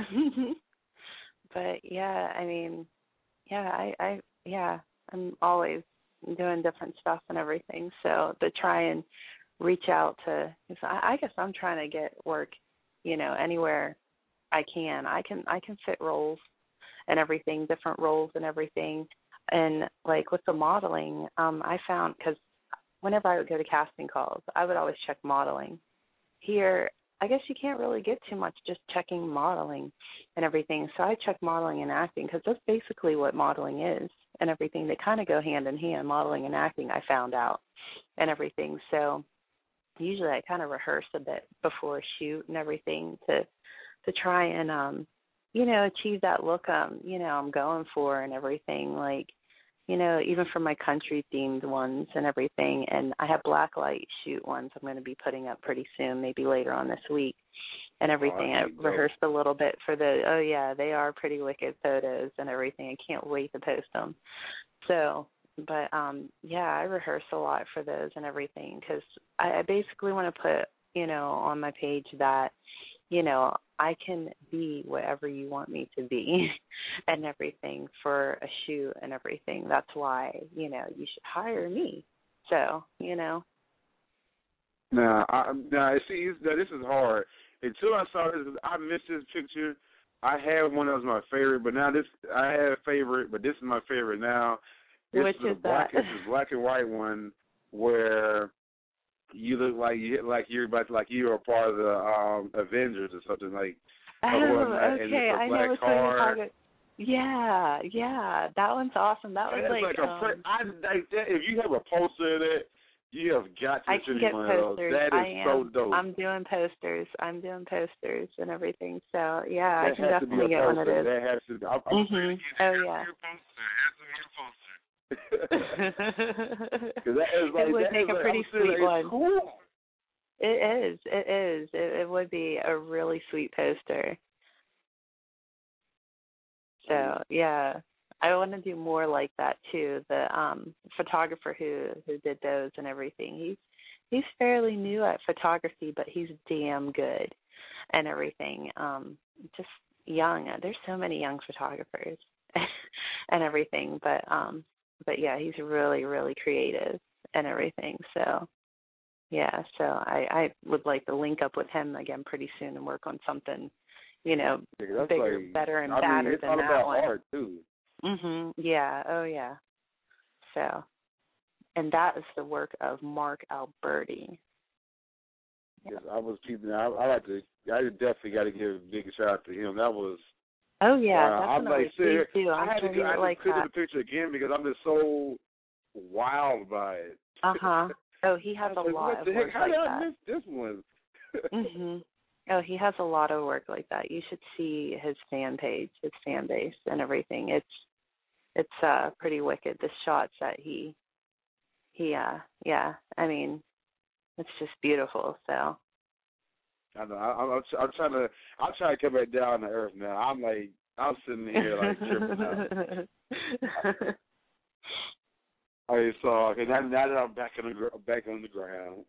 But yeah, I mean, yeah, I, I, yeah, I'm always doing different stuff and everything. So to try and reach out to, I, I guess I'm trying to get work, you know, anywhere I can. I can I can fit roles and everything, different roles and everything. And like with the modeling, um, I found, because whenever I would go to casting calls, I would always check modeling. Here, I guess you can't really get too much just checking modeling and everything. So I check modeling and acting, because that's basically what modeling is and everything. They kind of go hand in hand, modeling and acting, I found out, and everything. So usually I kind of rehearse a bit before a shoot and everything to to try and, um, you know, achieve that look, um, you know, I'm going for and everything, like, you know, even for my country-themed ones and everything. And I have black light shoot ones I'm going to be putting up pretty soon, maybe later on this week and everything. Oh, I rehearsed a little bit for the, oh, yeah, they are pretty wicked photos and everything. I can't wait to post them. So, but, um, yeah, I rehearse a lot for those and everything, because I, I basically want to put, you know, on my page that, you know, I can be whatever you want me to be and everything for a shoot and everything. That's why, you know, you should hire me. So, you know. Now, I, now see, now this is hard. Until I saw this, I missed this picture. I had one that was my favorite, but now this, I had a favorite, but this is my favorite now. This Which is, is black, that? This is black and white one where you look like you like you're about to, like you're a part of the um, Avengers or something like. Oh, and okay. I know which one you're talking. Yeah, yeah, that one's awesome. That was like, like a um, pre- I, like that, if you have a poster of that, you have got to I send can get one posters. of those. That is I am. so dope. I'm doing posters. I'm doing posters and everything. So yeah, that I can definitely get one of those. That has to. I'm, I'm mm-hmm. Oh yeah. Because that is like, it would that make is a like, pretty I'm sweet like, one. Cool. It is. It is. It, it would be a really sweet poster. So yeah, I want to do more like that too. The um, photographer who who did those and everything, he's he's fairly new at photography, but he's damn good and everything. Um, just young. There's so many young photographers and everything, but um, but yeah, he's really, really creative and everything. So yeah, so I, I would like to link up with him again pretty soon and work on something, you know, yeah, bigger, like, better, and I badder mean, it's than all that about one. art too. Mhm. Yeah. Oh yeah. So, and that is the work of Mark Alberti. Yes, I was keeping. I, I like to. I definitely got to give a big shout out to him. That was. Oh yeah, wow. I'm definitely. like, serious. Please do. I'm I had sure to. he I would had like to click that. the picture again because I'm just so wild by it. Uh huh. Oh, he has a like, lot what of the work heck? How like did I that. miss this one? Mhm. Oh, he has a lot of work like that. You should see his fan page, his fan base, and everything. It's it's uh pretty wicked. The shots that he he uh yeah. I mean, it's just beautiful. So. I know. I, I'm, I'm trying to. I'm trying to come back down to earth now. I'm like. I'm sitting here like tripping out. Okay, so okay, now, now that I'm back on the back on the ground.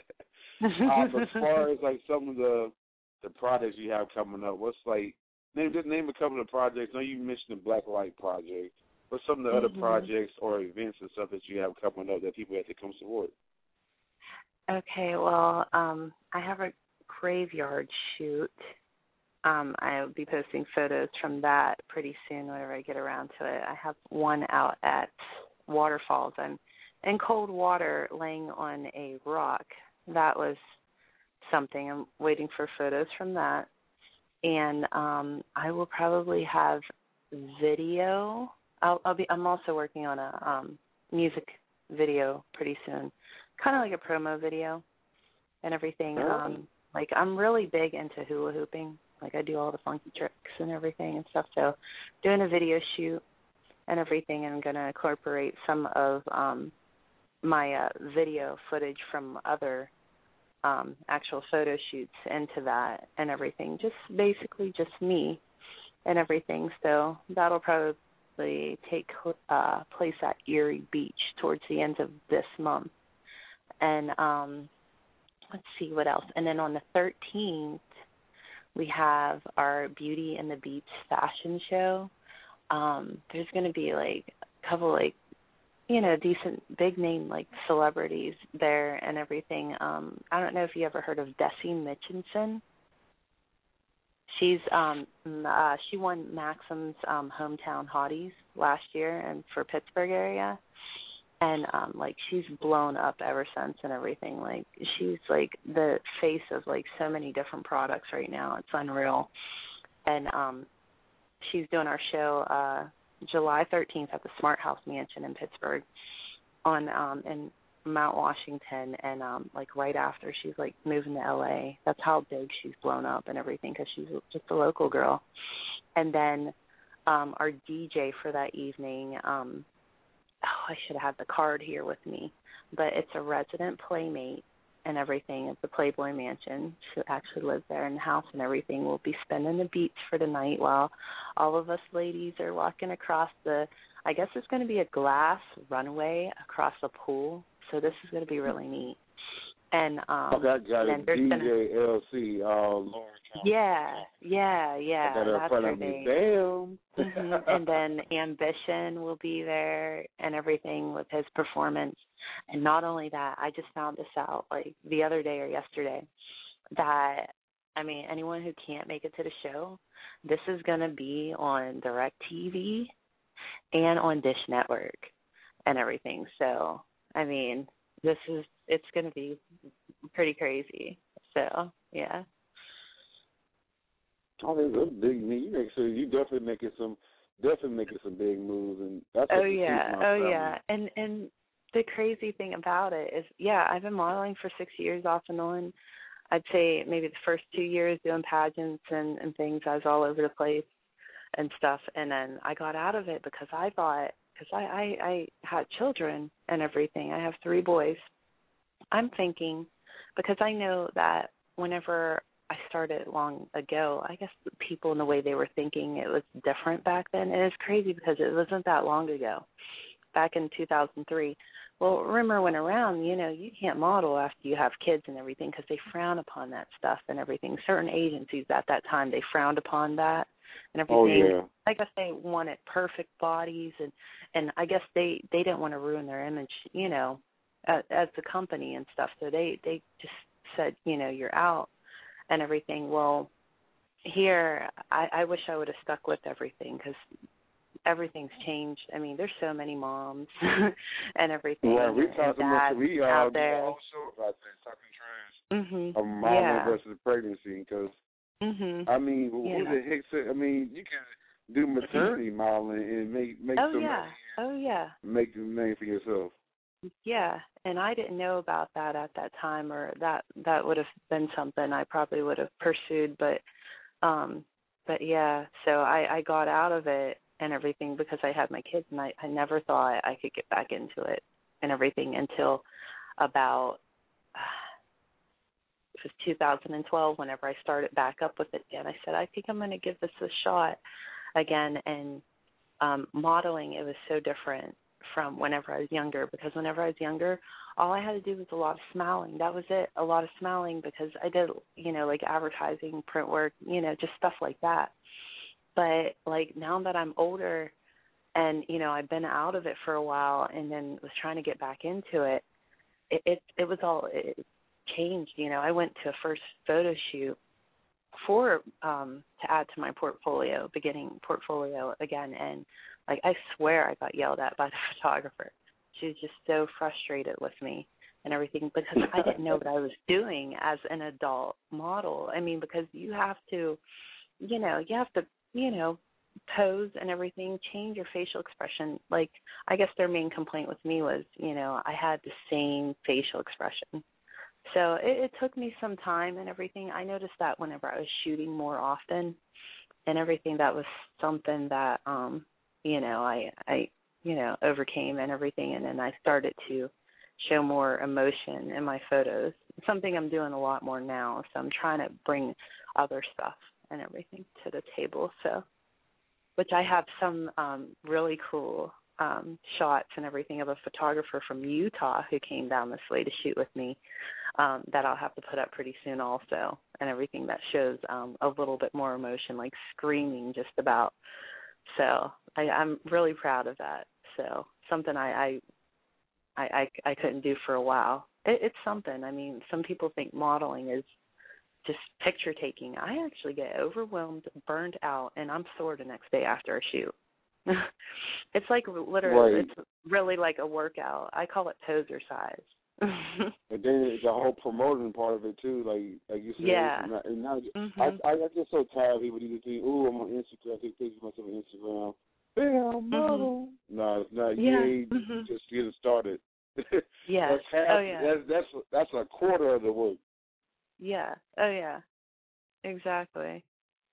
um, as far as like some of the the projects you have coming up, what's like name just name a couple of projects. I know you mentioned the Black Light Project. What's some of the mm-hmm. other projects or events and stuff that you have coming up that people have to come support? Okay, well, um, I have a graveyard shoot. Um, I'll be posting photos from that pretty soon whenever I get around to it. I have one out at Waterfalls. I'm in cold water laying on a rock. That was something. I'm waiting for photos from that. And um, I will probably have video. I'll, I'll be. I'm also working on a um, music video pretty soon, kind of like a promo video and everything. Oh. Um, like I'm really big into hula hooping. Like I do all the funky tricks and everything and stuff. So doing a video shoot and everything, and I'm going to incorporate some of um, my uh, video footage from other um, actual photo shoots into that and everything. Just basically just me and everything. So that'll probably take uh, place at Erie Beach towards the end of this month. And um, let's see what else. And then on the thirteenth, we have our Beauty and the Beach fashion show. Um, there's going to be like a couple like, you know, decent big name like celebrities there and everything. Um, I don't know if you ever heard of Desi Mitchinson. She's um uh, she won Maxim's um, Hometown Hotties last year and for Pittsburgh area. And, um, like, she's blown up ever since and everything. Like, she's, like, the face of, like, so many different products right now. It's unreal. And um, she's doing our show uh, July thirteenth at the Smart House Mansion in Pittsburgh on um, in Mount Washington. And, um, like, right after, she's, like, moving to L A. That's how big she's blown up and everything because she's just a local girl. And then um, our D J for that evening, um, oh, I should have had the card here with me, but it's a resident playmate and everything at the Playboy Mansion. She actually lives there in the house and everything. We'll be spending the beach for the night while all of us ladies are walking across the, I guess it's going to be a glass runway across the pool, so this is going to be really neat. And um, okay, I got and it. there's D J gonna, L C, uh, Lauren. Yeah, yeah, yeah. I got her That's front her of me. name. Damn. Mm-hmm. And then Ambition will be there and everything with his performance. And not only that, I just found this out like the other day or yesterday that, I mean, anyone who can't make it to the show, this is going to be on DirecTV and on Dish Network and everything. So, I mean, this is, it's going to be pretty crazy. So, yeah. Oh, that's big. You make sure you definitely making some, definitely making some big moves, and that's oh what yeah, my oh family. yeah, and and the crazy thing about it is, yeah, I've been modeling for six years off and on. I'd say maybe the first two years doing pageants and and things, I was all over the place and stuff, and then I got out of it because I thought, because I, I I had children and everything. I have three boys. I'm thinking, because I know that whenever I started long ago, I guess the people and the way they were thinking, it was different back then. And it's crazy because it wasn't that long ago, back in two thousand three. Well, rumor went around, you know, you can't model after you have kids and everything because they frown upon that stuff and everything. Certain agencies at that time, they frowned upon that. and everything. Oh, yeah. I guess they wanted perfect bodies, and and I guess they they didn't want to ruin their image, you know, as, as the company and stuff. So they they just said, you know, you're out and everything. Well, here I, I wish I would have stuck with everything, because everything's changed. I mean, there's so many moms and everything. Right, we and talked about we uh, out there. We also about that talking trans mm-hmm. of modeling yeah. versus pregnancy, because mm-hmm. I mean, yeah. who the heck said? I mean, you can do maternity modeling and make make oh some yeah, oh yeah, make the name for yourself. Yeah, and I didn't know about that at that time, or that that would have been something I probably would have pursued, but um but yeah, so I, I got out of it and everything because I had my kids, and I, I never thought I could get back into it and everything until about uh, it was two thousand twelve whenever I started back up with it again. I said, I think I'm going to give this a shot again, and um, modeling, it was so different from whenever I was younger, because whenever I was younger, all I had to do was a lot of smiling. That was it, a lot of smiling, because I did, you know, like advertising, print work, you know, just stuff like that. But, like, now that I'm older and, you know, I've been out of it for a while and then was trying to get back into it, it it, it was all it changed. You know, I went to a first photo shoot for um, to add to my portfolio, beginning portfolio again, and, like, I swear I got yelled at by the photographer. She was just so frustrated with me and everything, because I didn't know what I was doing as an adult model. I mean, because you have to, you know, you have to, you know, pose and everything, change your facial expression. Like, I guess their main complaint with me was, you know, I had the same facial expression. So it, it took me some time and everything. I noticed that whenever I was shooting more often and everything, that was something that, um, you know, I, I, you know, overcame and everything. And then I started to show more emotion in my photos, something I'm doing a lot more now. So I'm trying to bring other stuff and everything to the table. So, which I have some um, really cool um, shots and everything of a photographer from Utah who came down this way to shoot with me um, that I'll have to put up pretty soon also, and everything that shows um, a little bit more emotion, like screaming just about. So I, I'm really proud of that. So something I I, I, I couldn't do for a while. It, it's something. I mean, some people think modeling is just picture taking. I actually get overwhelmed, burned out, and I'm sore the next day after a shoot. It's like literally, right. It's really like a workout. I call it poser size. And then the whole promoting part of it too, like like you said. Yeah. And now, and now mm-hmm. I I get so tired of people either think, "Ooh, I'm on Instagram, I take pictures of myself on Instagram." Bam, model. Mm-hmm. No, it's not. Yeah. You mm-hmm. just getting started. Yeah. That's half, oh yeah. That's that's that's a quarter of the work. Yeah. Oh yeah. Exactly.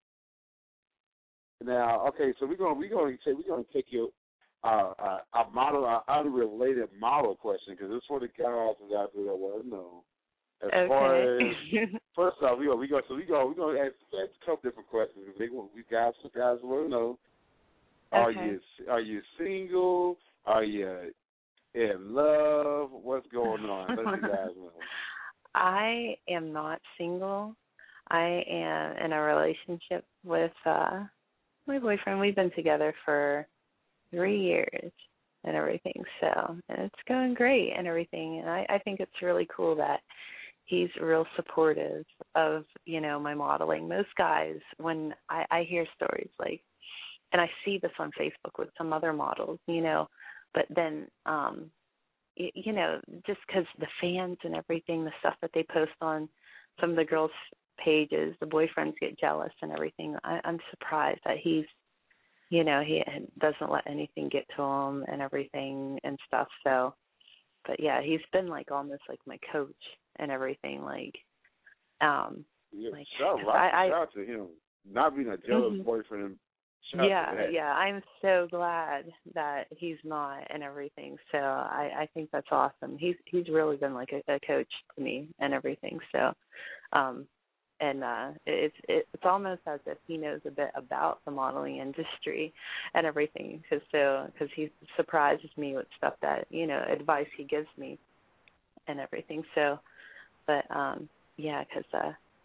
Now, okay, so we're gonna we're gonna say we're gonna take you uh, uh, a model, an unrelated model question, because it's for the guys and out there that want to know. As okay. far as first off, we go we go so we go we gonna ask, ask a couple different questions. We we guys guys want to know. Are okay. you are you single? Are you in love? What's going on? Let you guys know. I am not single. I am in a relationship with uh, my boyfriend. We've been together for three years and everything, so and it's going great and everything. And I, I think it's really cool that he's real supportive of, you know, my modeling. Most guys, when I, I hear stories like, and I see this on Facebook with some other models, you know, but then, um, you, you know, just because the fans and everything, the stuff that they post on some of the girls' pages, the boyfriends get jealous and everything. I, I'm surprised that he's, you know, he doesn't let anything get to him and everything and stuff. So, but yeah, he's been like almost like my coach and everything. Like, um, yeah, like shout, I, I, shout to him, not being a jealous mm-hmm. boyfriend. Yeah, yeah, I'm so glad that he's not and everything. So I, I think that's awesome. He's he's really been like a, a coach to me and everything. So, um, and uh, it's it, it's almost as if he knows a bit about the modeling industry and everything, because so because he surprises me with stuff that, you know, advice he gives me and everything. So, but um, yeah, because uh,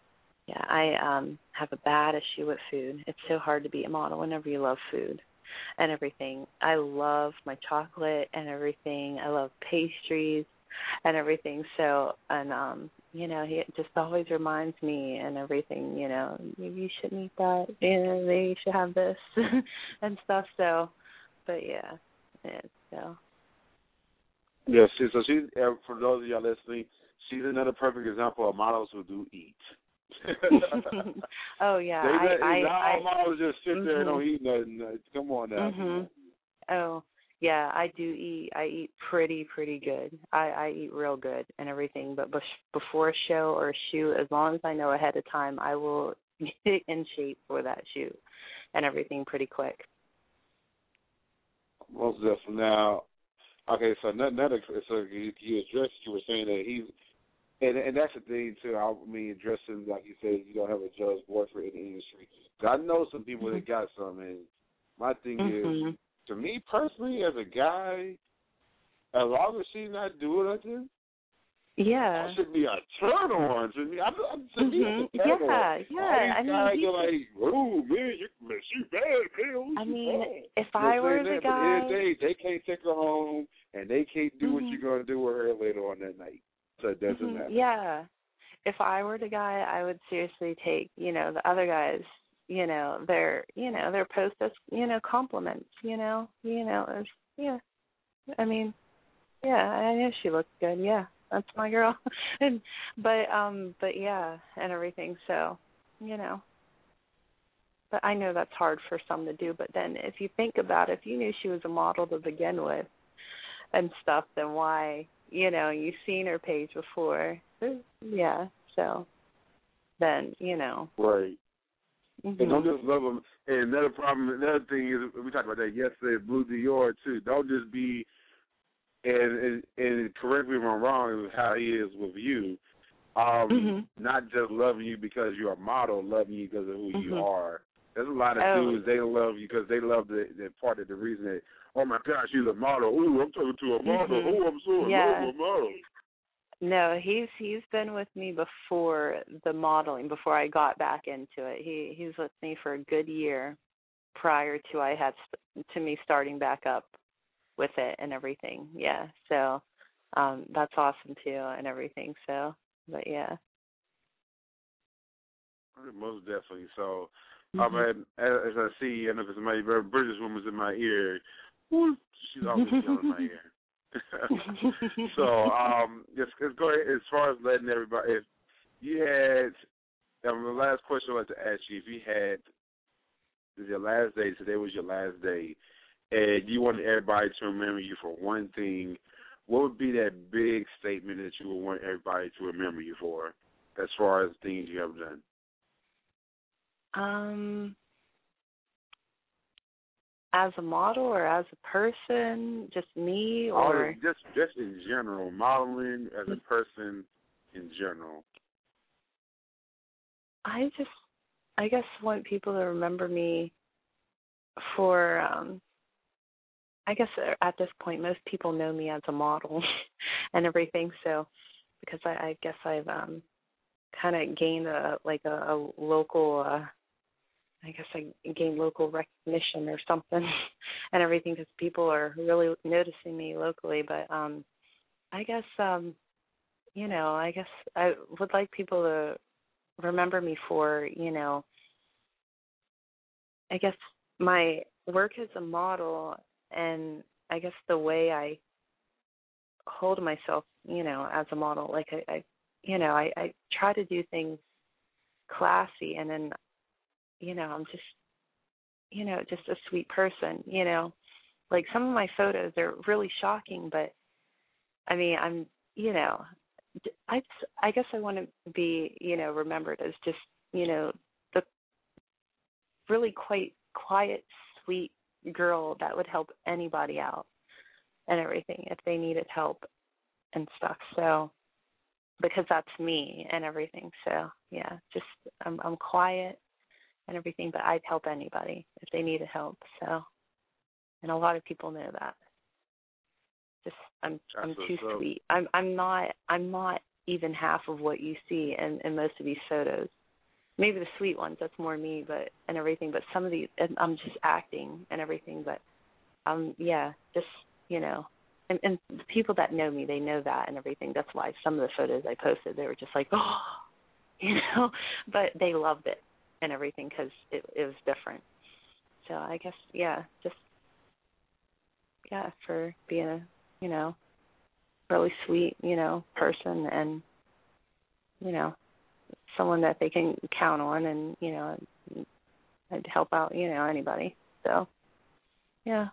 Yeah, I um have a bad issue with food. It's so hard to be a model whenever you love food and everything. I love my chocolate and everything. I love pastries and everything. So, and um, you know, he just always reminds me and everything. You know, maybe you shouldn't eat that. You know, maybe you should have this and stuff. So, but yeah, yeah. So. Yeah, she, so she, for those of y'all listening, she's another perfect example of models who do eat. Oh yeah, they, I, I, not I, all models just sit mm-hmm. there and don't eat nothing. Come on now. Mm-hmm. Oh yeah, I do eat. I eat pretty, pretty good. I, I eat real good and everything. But before a show or a shoot, as long as I know ahead of time, I will get in shape for that shoot and everything pretty quick. Most definitely. Now, okay, so another, so you, you addressed, you were saying that he's. And and that's the thing, too. I mean, addressing, like you said, you don't have a judge boyfriend in the industry. I know some people mm-hmm. that got some, and my thing mm-hmm. is, to me personally, as a guy, as long as she's not doing nothing, yeah, that should be a turn on to me. I'm, I'm, to me, mm-hmm. it's a turn yeah, on. yeah. All these I guys mean, are like, oh, man, you, man, she bad, man. I mean, bad. if you know I were the that? guy, but they they can't take her home, and they can't do mm-hmm. what you're gonna do with her later on that night. So it doesn't mm-hmm. matter. Yeah. If I were the guy, I would seriously take, you know, the other guys, you know, their, you know, their post as, you know, compliments, you know, you know, as, yeah. I mean, yeah, I know she looks good. Yeah, that's my girl. and, but, um, but yeah, and everything. So, you know, but I know that's hard for some to do. But then if you think about it, if you knew she was a model to begin with and stuff, then why, you know, you've seen her page before. Yeah, so then, you know. Right. Mm-hmm. And don't just love them. And another problem, another thing is, we talked about that yesterday, Blue Dior, too. Don't just be, and, and, and correct me if I'm wrong, with how he is with you, um, mm-hmm. not just loving you because you're a model, loving you because of who mm-hmm. you are. There's a lot of oh. dudes, they love you because they love the, the part of the reason that, oh, my gosh, she's a model. Ooh, I'm talking to a model. Mm-hmm. Oh, I'm so in yeah. love with a model. No, he's he's been with me before the modeling, before I got back into it. He he was with me for a good year prior to I had to me starting back up with it and everything. Yeah, so um, that's awesome too and everything. So, but yeah, most definitely. So, mm-hmm. um, as I see, I know because my British woman's in my ear. Woo, she's always yelling in my ear. so, um, just, just go ahead, as far as letting everybody, if you had, um, the last question I'd like to ask you, if you had, this is your last day, today was your last day, and you wanted everybody to remember you for one thing, what would be that big statement that you would want everybody to remember you for, as far as things you have done? Um... As a model or as a person, just me or? Oh, just just in general, modeling as a person in general. I just, I guess, want people to remember me for, um, I guess at this point, most people know me as a model and everything. So, because I, I guess I've um, kind of gained a like a, a local. Uh, I guess I gained local recognition or something and everything because people are really noticing me locally. But um, I guess, um, you know, I guess I would like people to remember me for, you know, I guess my work as a model and I guess the way I hold myself, you know, as a model. Like, I, I you know, I, I try to do things classy and then, you know, I'm just, you know, just a sweet person, you know. Like some of my photos are really shocking, but I mean, I'm, you know, I, I guess I want to be, you know, remembered as just, you know, the really quite quiet, sweet girl that would help anybody out and everything if they needed help and stuff. So, because that's me and everything. So, yeah, just I'm, I'm quiet and everything, but I'd help anybody if they needed help. So, and a lot of people know that. Just I'm That's I'm too so. sweet. I'm I'm not I'm not even half of what you see in, in most of these photos maybe the sweet ones, that's more me, but and everything. But some of these, and I'm just acting and everything. But um, yeah, just you know, and, and the people that know me, they know that and everything. That's why some of the photos I posted, they were just like, oh, you know, but they loved it and everything because it, it was different. So I guess yeah, just yeah, for being a you know really sweet you know person and you know. someone that they can count on and, you know, and help out, you know, anybody. So, yeah.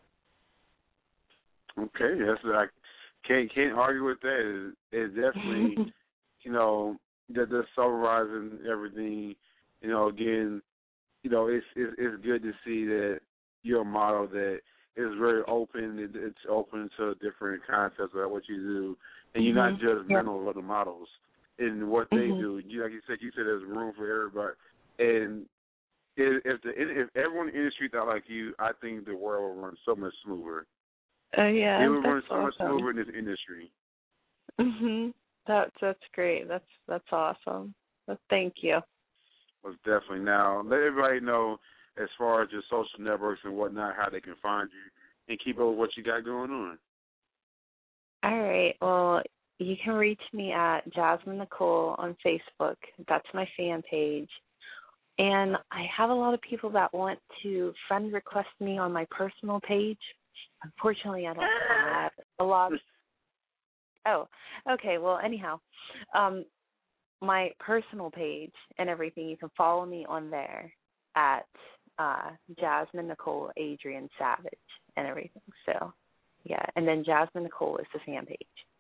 Okay, yes, I can't can't argue with that. It, it definitely, you know, that the summarizing everything, you know, again, you know, it's, it's it's good to see that you're a model that is very open. It, it's open to different concepts of what you do, and you're mm-hmm. not judgmental yeah. of the models. And what they mm-hmm. do, you, like you said, you said there's room for everybody. And if, if the if everyone in the industry thought like you, I think the world would run so much smoother. Oh uh, yeah, it would run so awesome. much smoother in this industry. Mhm. That's that's great. That's that's awesome. Well, thank you. Most definitely. Now let everybody know as far as your social networks and whatnot, how they can find you and keep up with what you got going on. All right. Well. You can reach me at Jasmine Nicole on Facebook. That's my fan page. And I have a lot of people that want to friend request me on my personal page. Unfortunately, I don't have a lot. Of, oh, okay. Well, anyhow, um, my personal page and everything, you can follow me on there at uh, Jasmine Nicole Adrian Savage and everything. So, yeah. And then Jasmine Nicole is the fan page.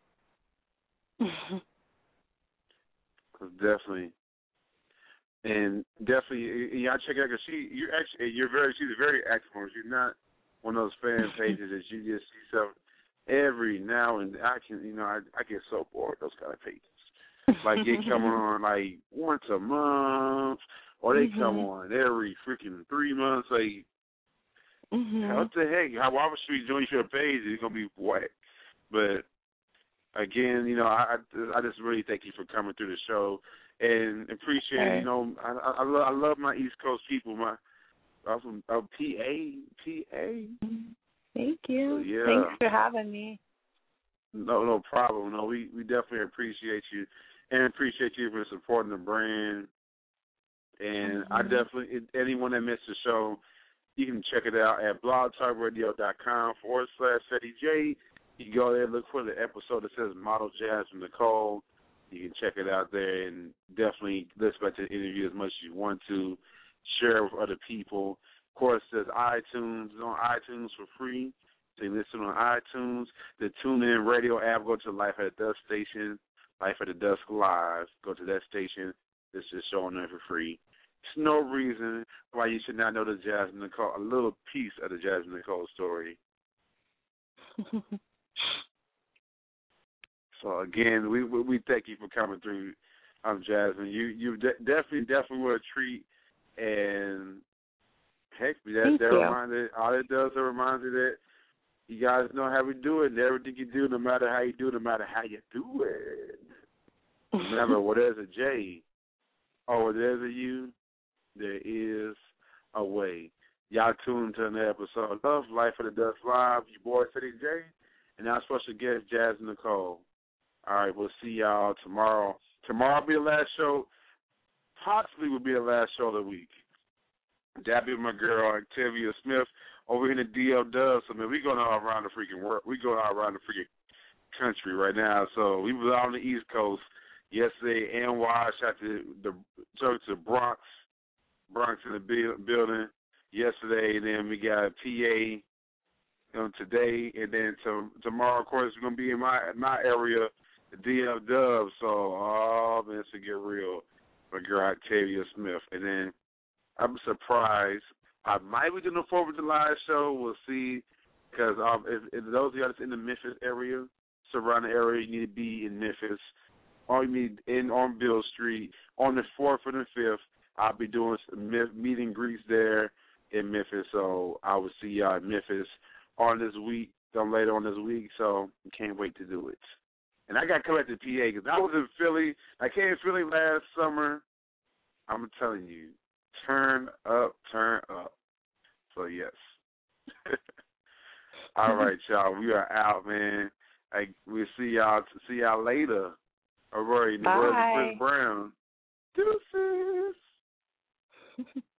Definitely, and definitely, y'all check out because she, you're actually, you're very, she's very active on. She's not one of those fan pages that you just see stuff every now and I can, you know, I, I get so bored with those kind of pages. Like they come on like once a month, or they mm-hmm. come on every freaking three months. Like, mm-hmm. what the heck? How why would she join your page? It's gonna be whack, but. Again, you know, I I just really thank you for coming through the show and appreciate, right. you know, I I, I, love, I love my East Coast people. My I'm from uh, P A, P A. Thank you. So, yeah. Thanks for having me. No, no problem. No, we, we definitely appreciate you and appreciate you for supporting the brand. And mm-hmm. I definitely, anyone that missed the show, you can check it out at blogtalkradio.com forward slash Ceddy J. You can go there and look for the episode that says Model Jasmine Nicole. You can check it out there and definitely listen back to the interview as much as you want to. Share it with other people. Of course, there's iTunes. It's on iTunes for free. So you listen on iTunes. The TuneIn radio app, go to Life at the Dusk station, Life at the Dusk Live. Go to that station. This is showing there for free. There's no reason why you should not know the Jasmine Nicole, a little piece of the Jasmine Nicole story. So again, we we thank you for coming through, um, Jasmine. You you de- definitely definitely were a treat, and heck, that that reminder, all it does it reminds you that you guys know how we do it. And everything you do, no matter how you do it, no matter how you do it. Remember, where there's a J, or where there's a U, there is a way. Y'all tuned to another episode of Life at the Dusk Live. Your boy Ceddy J, and our special guest Jasmine Nicole. All right, we'll see y'all tomorrow. Tomorrow will be the last show. Possibly will be the last show of the week. That'll be my girl Octavia Smith over in the D L Dubs. So man, we going all around the freaking world. We going all around the freaking country right now. So we was out on the East Coast yesterday. N Y shot to the church to Bronx, Bronx in the building yesterday. And then we got P A. You know, today, and then to, tomorrow, of course, it's going to be in my my area, the D L Dubs. So, oh, man, it's going to get real. My girl, Octavia Smith. And then I'm surprised. I might be doing a fourth of July show. We'll see. Because um, if, if those of you that's in the Memphis area, surrounding area, you need to be in Memphis. Or you need in on Bill Street. On the fourth and the fifth, I'll be doing some meet and greets there in Memphis. So I will see y'all in Memphis on this week, done later on this week, so can't wait to do it. And I got to come back to P A because I was in Philly. I came to Philly last summer. I'm telling you, turn up, turn up. So yes. All right, y'all. We are out, man. I, we'll see y'all. See y'all later. All right. The words of Chris Brown. Deuces.